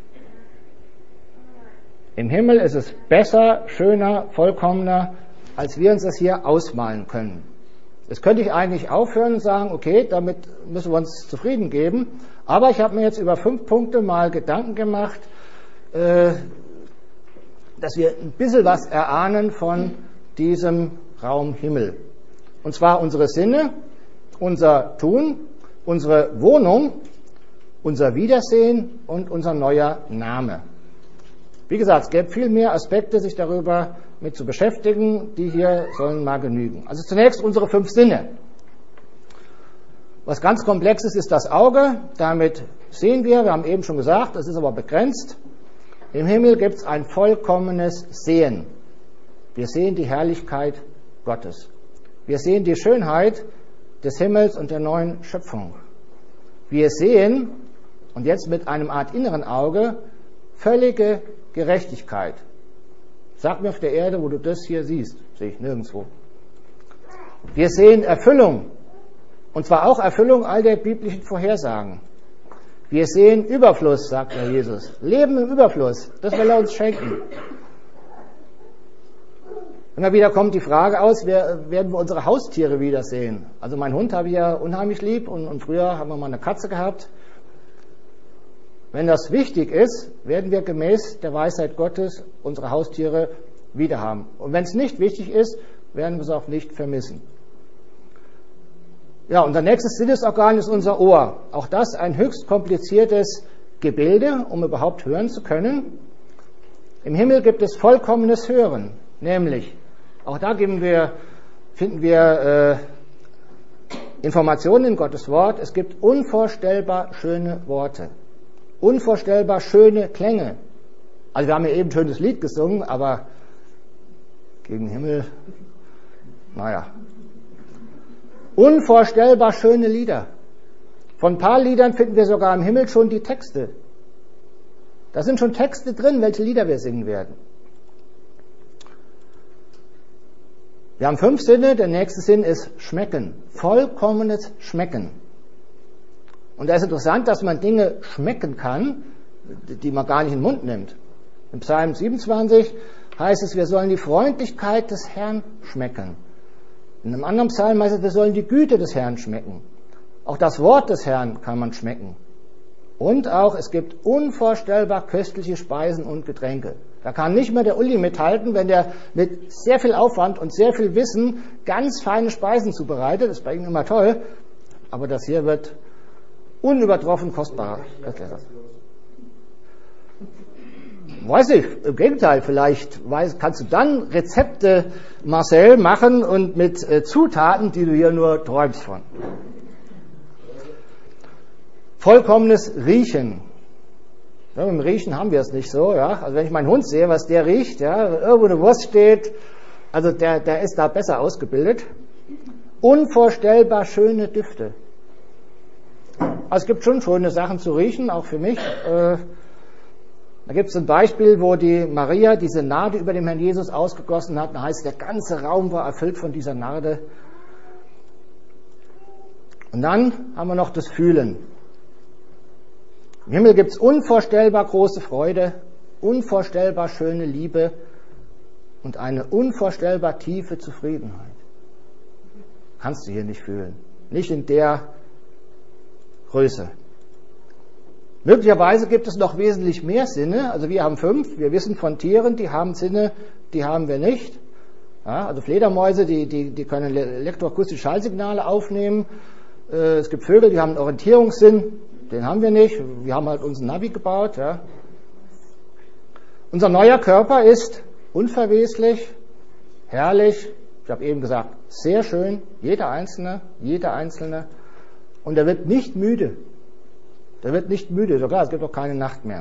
Im Himmel ist es besser, schöner, vollkommener, als wir uns das hier ausmalen können. Jetzt könnte ich eigentlich aufhören und sagen, okay, damit müssen wir uns zufrieden geben. Aber ich habe mir jetzt über 5 Punkte mal Gedanken gemacht, dass wir ein bisschen was erahnen von diesem Raum Himmel. Und zwar unsere Sinne, unser Tun, unsere Wohnung, unser Wiedersehen und unser neuer Name. Wie gesagt, es gäbe viel mehr Aspekte, sich darüber mit zu beschäftigen. Die hier sollen mal genügen. Also zunächst unsere 5 Sinne. Was ganz Komplexes ist das Auge. Damit sehen wir haben eben schon gesagt, das ist aber begrenzt. Im Himmel gibt es ein vollkommenes Sehen. Wir sehen die Herrlichkeit Gottes. Wir sehen die Schönheit des Himmels und der neuen Schöpfung. Wir sehen, und jetzt mit einem Art inneren Auge, völlige Gerechtigkeit. Sag mir auf der Erde, wo du das hier siehst. Sehe ich nirgendwo. Wir sehen Erfüllung. Und zwar auch Erfüllung all der biblischen Vorhersagen. Wir sehen Überfluss, sagt der Jesus. Leben im Überfluss, das will er uns schenken. Immer wieder kommt die Frage aus, werden wir unsere Haustiere wiedersehen? Also mein Hund habe ich ja unheimlich lieb und früher haben wir mal eine Katze gehabt. Wenn das wichtig ist, werden wir gemäß der Weisheit Gottes unsere Haustiere wiederhaben. Und wenn es nicht wichtig ist, werden wir es auch nicht vermissen. Ja, unser nächstes Sinnesorgan ist unser Ohr. Auch das ein höchst kompliziertes Gebilde, um überhaupt hören zu können. Im Himmel gibt es vollkommenes Hören, nämlich, auch da finden wir Informationen in Gottes Wort. Es gibt unvorstellbar schöne Worte, unvorstellbar schöne Klänge. Also wir haben ja eben ein schönes Lied gesungen, aber gegen den Himmel. Naja. Unvorstellbar schöne Lieder. Von ein paar Liedern finden wir sogar im Himmel schon die Texte. Da sind schon Texte drin, welche Lieder wir singen werden. Wir haben 5 Sinne, der nächste Sinn ist Schmecken. Vollkommenes Schmecken. Und da ist interessant, dass man Dinge schmecken kann, die man gar nicht in den Mund nimmt. Im Psalm 27 heißt es, wir sollen die Freundlichkeit des Herrn schmecken. In einem anderen Psalm heißt es, wir sollen die Güte des Herrn schmecken. Auch das Wort des Herrn kann man schmecken. Und auch, es gibt unvorstellbar köstliche Speisen und Getränke. Da kann nicht mehr der Uli mithalten, wenn der mit sehr viel Aufwand und sehr viel Wissen ganz feine Speisen zubereitet. Das ist bei ihm immer toll. Aber das hier wird unübertroffen kostbarer. Weiß ich, im Gegenteil, vielleicht kannst du dann Rezepte, Marcel, machen und mit Zutaten, die du hier nur träumst von. Vollkommenes Riechen. Ja, mit dem Riechen haben wir es nicht so, ja. Also wenn ich meinen Hund sehe, was der riecht, ja, irgendwo eine Wurst steht, also der ist da besser ausgebildet. Unvorstellbar schöne Düfte. Also es gibt schon schöne Sachen zu riechen, auch für mich. Da gibt es ein Beispiel, wo die Maria diese Narde über dem Herrn Jesus ausgegossen hat. Da heißt, der ganze Raum war erfüllt von dieser Narde. Und dann haben wir noch das Fühlen. Im Himmel gibt es unvorstellbar große Freude, unvorstellbar schöne Liebe und eine unvorstellbar tiefe Zufriedenheit. Kannst du hier nicht fühlen. Nicht in der Größe. Möglicherweise gibt es noch wesentlich mehr Sinne. Also wir haben 5. Wir wissen von Tieren, die haben Sinne, die haben wir nicht. Ja, also Fledermäuse, die können elektroakustische Schallsignale aufnehmen. Es gibt Vögel, die haben einen Orientierungssinn. Den haben wir nicht. Wir haben halt unseren Navi gebaut. Ja. Unser neuer Körper ist unverweslich, herrlich. Ich habe eben gesagt, sehr schön. Jeder Einzelne. Und er wird nicht müde. Sogar, es gibt auch keine Nacht mehr.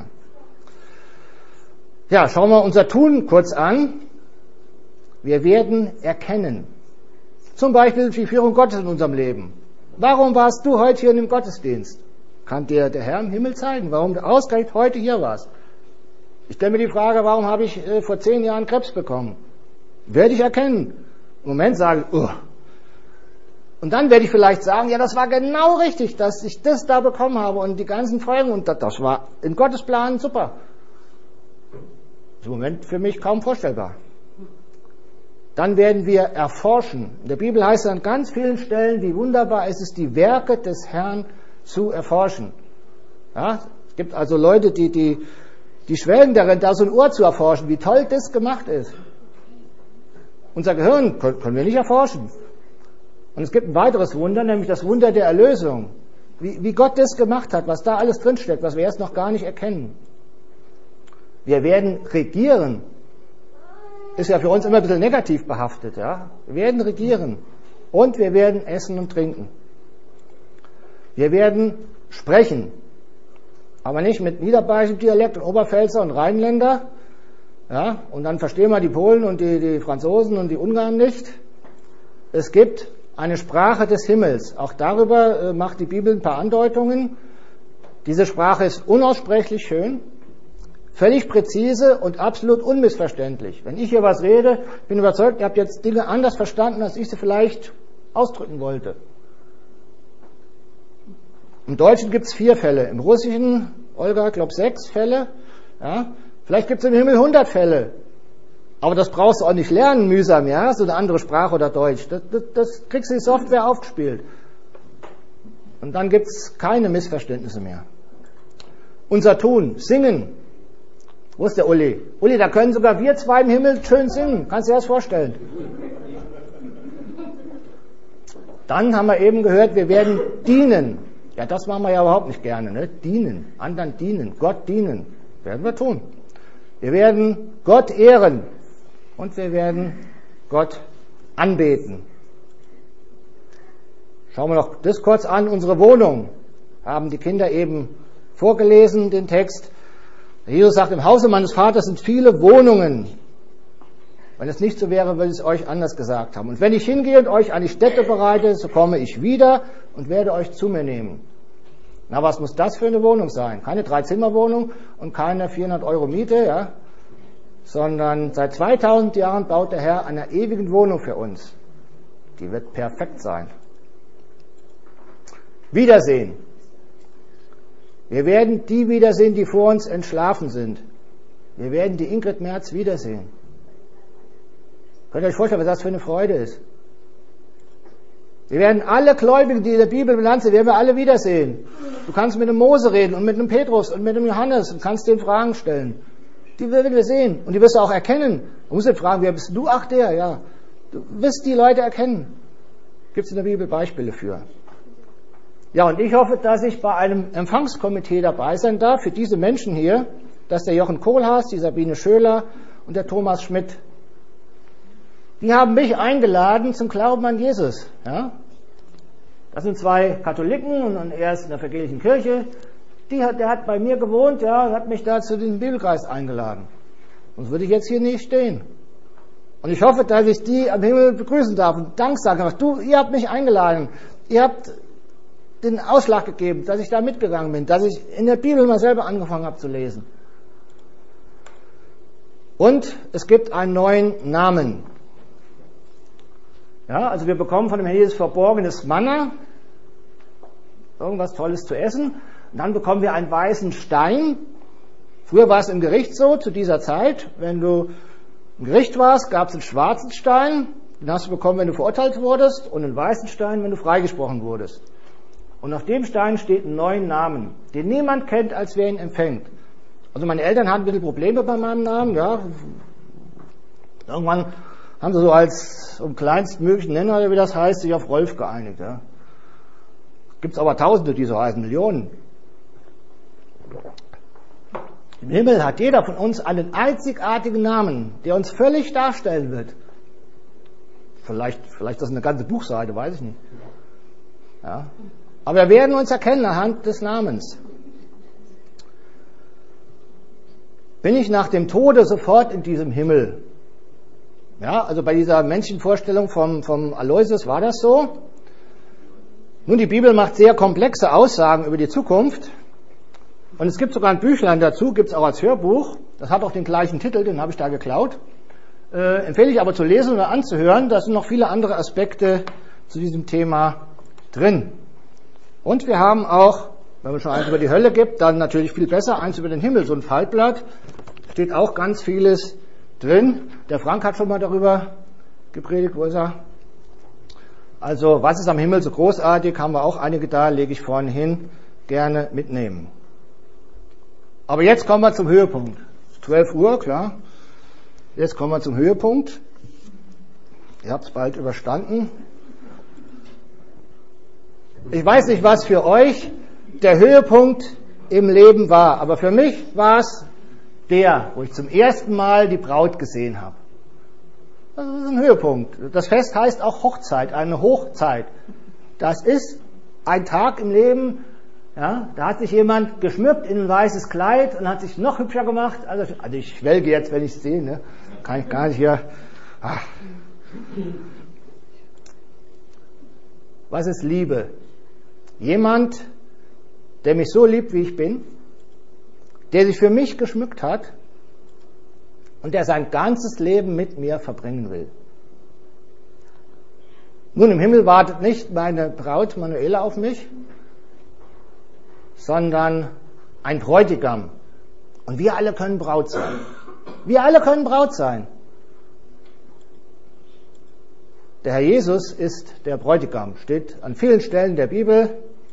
Ja, schauen wir unser Tun kurz an. Wir werden erkennen. Zum Beispiel die Führung Gottes in unserem Leben. Warum warst du heute hier in dem Gottesdienst? Kann dir der Herr im Himmel zeigen, warum du ausgerechnet heute hier warst. Ich stelle mir die Frage, warum habe ich vor 10 Jahren Krebs bekommen? Werde ich erkennen. Im Moment sagen, Und dann werde ich vielleicht sagen, ja, das war genau richtig, dass ich das da bekommen habe und die ganzen Folgen und das war in Gottes Plan super. Das ist im Moment für mich kaum vorstellbar. Dann werden wir erforschen. In der Bibel heißt es an ganz vielen Stellen, wie wunderbar ist es, die Werke des Herrn zu erforschen. Ja, es gibt also Leute, die schwelgen darin, da so ein Ohr zu erforschen, wie toll das gemacht ist. Unser Gehirn können wir nicht erforschen. Und es gibt ein weiteres Wunder, nämlich das Wunder der Erlösung. Wie Gott das gemacht hat, was da alles drinsteckt, was wir erst noch gar nicht erkennen. Wir werden regieren. Ist ja für uns immer ein bisschen negativ behaftet. Ja? Wir werden regieren. Und wir werden essen und trinken. Wir werden sprechen. Aber nicht mit niederbayerischem Dialekt und Oberpfälzer und Rheinländer. Ja? Und dann verstehen wir die Polen und die Franzosen und die Ungarn nicht. Es gibt eine Sprache des Himmels. Auch darüber macht die Bibel ein paar Andeutungen. Diese Sprache ist unaussprechlich schön, völlig präzise und absolut unmissverständlich. Wenn ich hier was rede, bin überzeugt, ihr habt jetzt Dinge anders verstanden, als ich sie vielleicht ausdrücken wollte. Im Deutschen gibt es 4 Fälle. Im Russischen, Olga, glaube 6 Fälle. Ja? Vielleicht gibt es im Himmel 100 Fälle. Aber das brauchst du auch nicht lernen, mühsam, ja, so eine andere Sprache oder Deutsch. Das kriegst du in die Software aufgespielt. Und dann gibt es keine Missverständnisse mehr. Unser Tun, singen. Wo ist der Uli? Uli, da können sogar wir 2 im Himmel schön singen. Kannst du dir das vorstellen? Dann haben wir eben gehört, wir werden dienen. Ja, das machen wir ja überhaupt nicht gerne, ne? Dienen, anderen dienen, Gott dienen. Werden wir tun. Wir werden Gott ehren. Und wir werden Gott anbeten. Schauen wir noch das kurz an. Unsere Wohnung haben die Kinder eben vorgelesen, den Text. Jesus sagt, im Hause meines Vaters sind viele Wohnungen. Wenn es nicht so wäre, würde ich es euch anders gesagt haben. Und wenn ich hingehe und euch eine Stätte bereite, so komme ich wieder und werde euch zu mir nehmen. Na, was muss das für eine Wohnung sein? Keine 3-Zimmer-Wohnung und keine 400 Euro Miete, ja? Sondern seit 2000 Jahren baut der Herr eine ewige Wohnung für uns. Die wird perfekt sein. Wiedersehen. Wir werden die wiedersehen, die vor uns entschlafen sind. Wir werden die Ingrid Merz wiedersehen. Könnt ihr euch vorstellen, was das für eine Freude ist? Wir werden alle Gläubigen, die in der Bibel benannt sind, werden wir alle wiedersehen. Du kannst mit dem Mose reden und mit dem Petrus und mit dem Johannes und kannst denen Fragen stellen. Die werden wir sehen und die wirst du auch erkennen. Du musst nicht fragen, wer bist du? Ach, der, ja. Du wirst die Leute erkennen. Gibt es in der Bibel Beispiele für. Ja, und ich hoffe, dass ich bei einem Empfangskomitee dabei sein darf für diese Menschen hier. Das ist der Jochen Kohlhaas, die Sabine Schöler und der Thomas Schmidt. Die haben mich eingeladen zum Glauben an Jesus. Ja? Das sind 2 Katholiken und er ist in der evangelischen Kirche. Der hat bei mir gewohnt, ja, hat mich da zu dem Bibelkreis eingeladen. Sonst würde ich jetzt hier nicht stehen. Und ich hoffe, dass ich die am Himmel begrüßen darf und Dank sagen darf. Ihr habt mich eingeladen. Ihr habt den Ausschlag gegeben, dass ich da mitgegangen bin, dass ich in der Bibel mal selber angefangen habe zu lesen. Und es gibt einen neuen Namen. Ja, also wir bekommen von dem Herrn Jesus verborgenes Manna, irgendwas Tolles zu essen. Und dann bekommen wir einen weißen Stein. Früher war es im Gericht so, zu dieser Zeit, wenn du im Gericht warst, gab es einen schwarzen Stein, den hast du bekommen, wenn du verurteilt wurdest, und einen weißen Stein, wenn du freigesprochen wurdest. Und auf dem Stein steht ein neuer Namen, den niemand kennt, als wer ihn empfängt. Also meine Eltern hatten ein bisschen Probleme bei meinem Namen, ja. Irgendwann haben sie so als um kleinstmöglichen Nenner, wie das heißt, sich auf Rolf geeinigt. Ja. Gibt es aber Tausende, die so heißen, Millionen. Im Himmel hat jeder von uns einen einzigartigen Namen, der uns völlig darstellen wird. Vielleicht ist das eine ganze Buchseite, weiß ich nicht. Ja. Aber wir werden uns erkennen anhand des Namens. Bin ich nach dem Tode sofort in diesem Himmel? Ja, also bei dieser Menschenvorstellung vom Aloysius war das so. Nun, die Bibel macht sehr komplexe Aussagen über die Zukunft. Und es gibt sogar ein Büchlein dazu, gibt es auch als Hörbuch. Das hat auch den gleichen Titel, den habe ich da geklaut. Empfehle ich aber zu lesen oder anzuhören. Da sind noch viele andere Aspekte zu diesem Thema drin. Und wir haben auch, wenn es schon eins über die Hölle gibt, dann natürlich viel besser, eins über den Himmel, so ein Faltblatt. Steht auch ganz vieles drin. Der Frank hat schon mal darüber gepredigt, wo ist er? Also, was ist am Himmel so großartig? Haben wir auch einige da, lege ich vorne hin, gerne mitnehmen. Aber jetzt kommen wir zum Höhepunkt. 12 Uhr, klar. Jetzt kommen wir zum Höhepunkt. Ihr habt es bald überstanden. Ich weiß nicht, was für euch der Höhepunkt im Leben war, aber für mich war es wo ich zum ersten Mal die Braut gesehen habe. Das ist ein Höhepunkt. Das Fest heißt auch Hochzeit, eine Hochzeit. Das ist ein Tag im Leben, ja, da hat sich jemand geschmückt in ein weißes Kleid und hat sich noch hübscher gemacht. Also ich schwelge jetzt, wenn ich es sehe, ne? Kann ich gar nicht hier. Ach. Was ist Liebe? Jemand, der mich so liebt, wie ich bin, der sich für mich geschmückt hat und der sein ganzes Leben mit mir verbringen will. Nun, im Himmel wartet nicht meine Braut Manuela auf mich, sondern ein Bräutigam. Und wir alle können Braut sein. Wir alle können Braut sein. Der Herr Jesus ist der Bräutigam, steht an vielen Stellen der Bibel.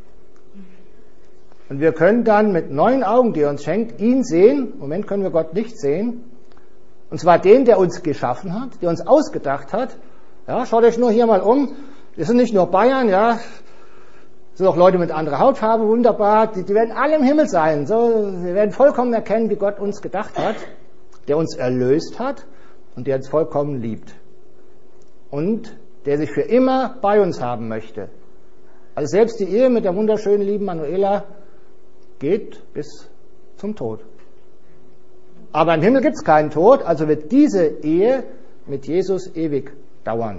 Und wir können dann mit neuen Augen, die er uns schenkt, ihn sehen. Im Moment können wir Gott nicht sehen. Und zwar den, der uns geschaffen hat, der uns ausgedacht hat. Ja, schaut euch nur hier mal um. Wir sind nicht nur Bayern, ja. Es sind auch Leute mit anderer Hautfarbe, wunderbar. Die werden alle im Himmel sein. So, wir werden vollkommen erkennen, wie Gott uns gedacht hat, der uns erlöst hat und der uns vollkommen liebt. Und der sich für immer bei uns haben möchte. Also selbst die Ehe mit der wunderschönen, lieben Manuela geht bis zum Tod. Aber im Himmel gibt es keinen Tod, also wird diese Ehe mit Jesus ewig dauern.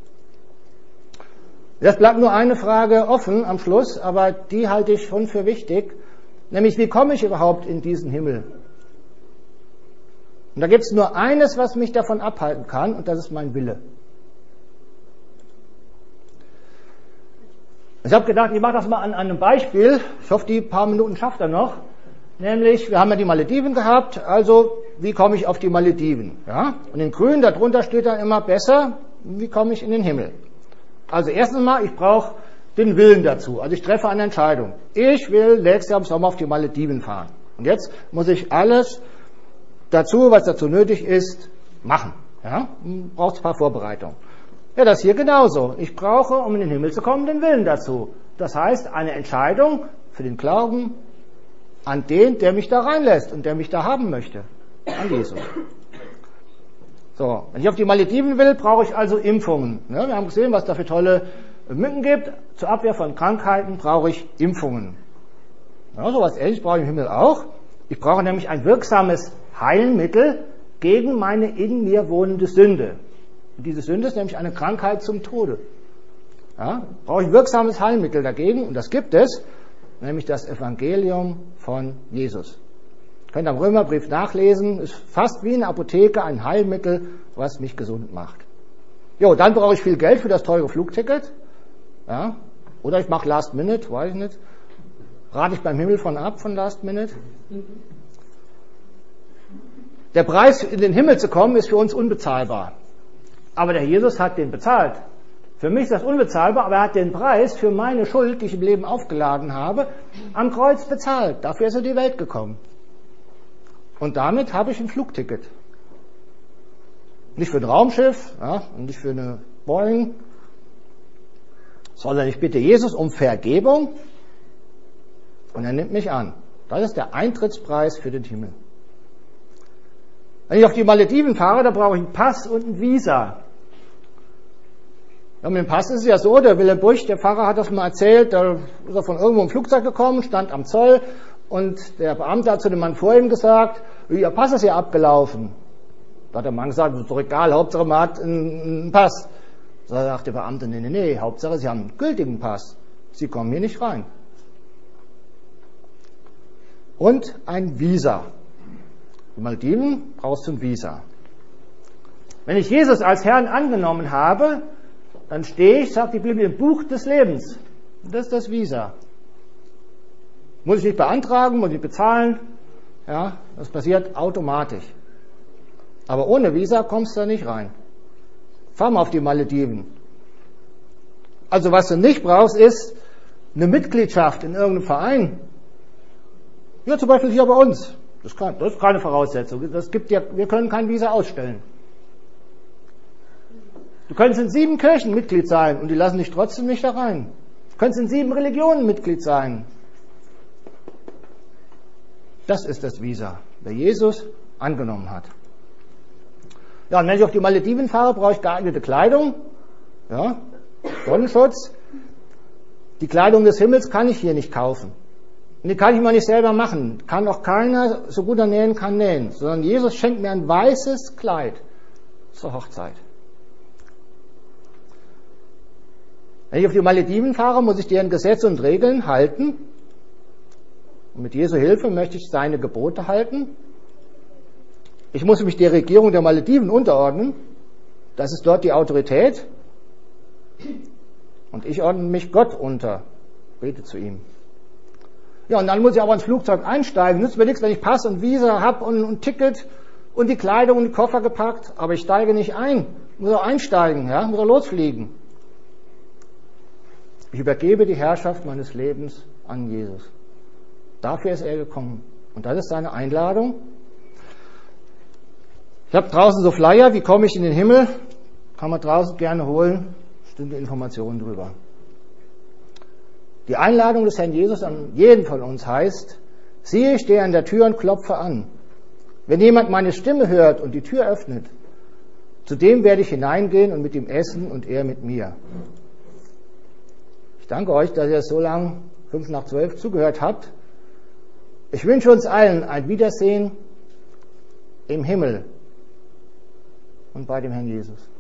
Jetzt bleibt nur eine Frage offen am Schluss, aber die halte ich schon für wichtig, nämlich wie komme ich überhaupt in diesen Himmel? Und da gibt es nur eines, was mich davon abhalten kann, und das ist mein Wille. Ich habe gedacht, ich mache das mal an einem Beispiel. Ich hoffe, die paar Minuten schafft er noch. Nämlich, wir haben ja die Malediven gehabt, also wie komme ich auf die Malediven? Ja? Und in grün, darunter steht dann immer besser, wie komme ich in den Himmel? Also erstens mal, ich brauche den Willen dazu. Also ich treffe eine Entscheidung. Ich will nächstes Jahr im Sommer auf die Malediven fahren. Und jetzt muss ich alles dazu, was dazu nötig ist, machen. Ja? Braucht ein paar Vorbereitungen. Ja, das hier genauso. Ich brauche, um in den Himmel zu kommen, den Willen dazu. Das heißt, eine Entscheidung für den Glauben an den, der mich da reinlässt und der mich da haben möchte. An Jesus. So, wenn ich auf die Malediven will, brauche ich also Impfungen. Ja, wir haben gesehen, was da für tolle Mücken gibt. Zur Abwehr von Krankheiten brauche ich Impfungen. Ja, so was Ähnliches brauche ich im Himmel auch. Ich brauche nämlich ein wirksames Heilmittel gegen meine in mir wohnende Sünde. Und diese Sünde ist nämlich eine Krankheit zum Tode. Ja, brauche ich wirksames Heilmittel dagegen, und das gibt es, nämlich das Evangelium von Jesus. Ihr könnt am Römerbrief nachlesen, ist fast wie eine Apotheke ein Heilmittel, was mich gesund macht. Jo, dann brauche ich viel Geld für das teure Flugticket. Ja, oder ich mache Last Minute, weiß ich nicht. Rate ich beim Himmel von ab, von Last Minute. Der Preis, in den Himmel zu kommen, ist für uns unbezahlbar. Aber der Jesus hat den bezahlt. Für mich ist das unbezahlbar, aber er hat den Preis für meine Schuld, die ich im Leben aufgeladen habe, am Kreuz bezahlt. Dafür ist er in die Welt gekommen. Und damit habe ich ein Flugticket. Nicht für ein Raumschiff, ja, und nicht für eine Boeing, sondern ich bitte Jesus um Vergebung und er nimmt mich an. Das ist der Eintrittspreis für den Himmel. Wenn ich auf die Malediven fahre, da brauche ich einen Pass und ein Visa. Ja, mit dem Pass ist es ja so, der Willem Busch, der Pfarrer hat das mal erzählt, da ist er von irgendwo im Flugzeug gekommen, stand am Zoll und der Beamte hat zu dem Mann vor ihm gesagt, Ihr Pass ist ja abgelaufen. Da hat der Mann gesagt, das ist doch egal, Hauptsache man hat einen Pass. Da sagt der Beamte, nee, Hauptsache Sie haben einen gültigen Pass. Sie kommen hier nicht rein. Und ein Visa. Die Malediven brauchst du ein Visa. Wenn ich Jesus als Herrn angenommen habe, dann stehe ich, sagt die Bibel, im Buch des Lebens. Und das ist das Visa. Muss ich nicht beantragen, muss ich bezahlen. Ja, das passiert automatisch. Aber ohne Visa kommst du da nicht rein. Fahr mal auf die Malediven. Also was du nicht brauchst, ist eine Mitgliedschaft in irgendeinem Verein. Ja, zum Beispiel hier bei uns. Das ist keine Voraussetzung. Wir können kein Visa ausstellen. Du könntest in 7 Kirchen Mitglied sein und die lassen dich trotzdem nicht da rein. Du könntest in 7 Religionen Mitglied sein. Das ist das Visa, wer Jesus angenommen hat. Ja, und wenn ich auf die Malediven fahre, brauche ich geeignete Kleidung. Ja, Sonnenschutz. Die Kleidung des Himmels kann ich hier nicht kaufen. Und die kann ich mal nicht selber machen. Kann auch keiner, so gut er nähen kann, nähen. Sondern Jesus schenkt mir ein weißes Kleid zur Hochzeit. Wenn ich auf die Malediven fahre, muss ich deren Gesetze und Regeln halten. Und mit Jesu Hilfe möchte ich seine Gebote halten. Ich muss mich der Regierung der Malediven unterordnen. Das ist dort die Autorität. Und ich ordne mich Gott unter. Bete zu ihm. Ja, und dann muss ich aber ins Flugzeug einsteigen. Nützt mir nichts, wenn ich Pass und Visa habe und Ticket und die Kleidung und die Koffer gepackt. Aber ich steige nicht ein. Ich muss auch einsteigen, ja, muss auch losfliegen. Ich übergebe die Herrschaft meines Lebens an Jesus. Dafür ist er gekommen. Und das ist seine Einladung. Ich habe draußen so Flyer, wie komme ich in den Himmel? Kann man draußen gerne holen. Bestimmte Informationen drüber. Die Einladung des Herrn Jesus an jeden von uns heißt, siehe, ich stehe an der Tür und klopfe an. Wenn jemand meine Stimme hört und die Tür öffnet, zu dem werde ich hineingehen und mit ihm essen und er mit mir. Ich danke euch, dass ihr so lange 11:55 zugehört habt. Ich wünsche uns allen ein Wiedersehen im Himmel. und bei dem Herrn Jesus.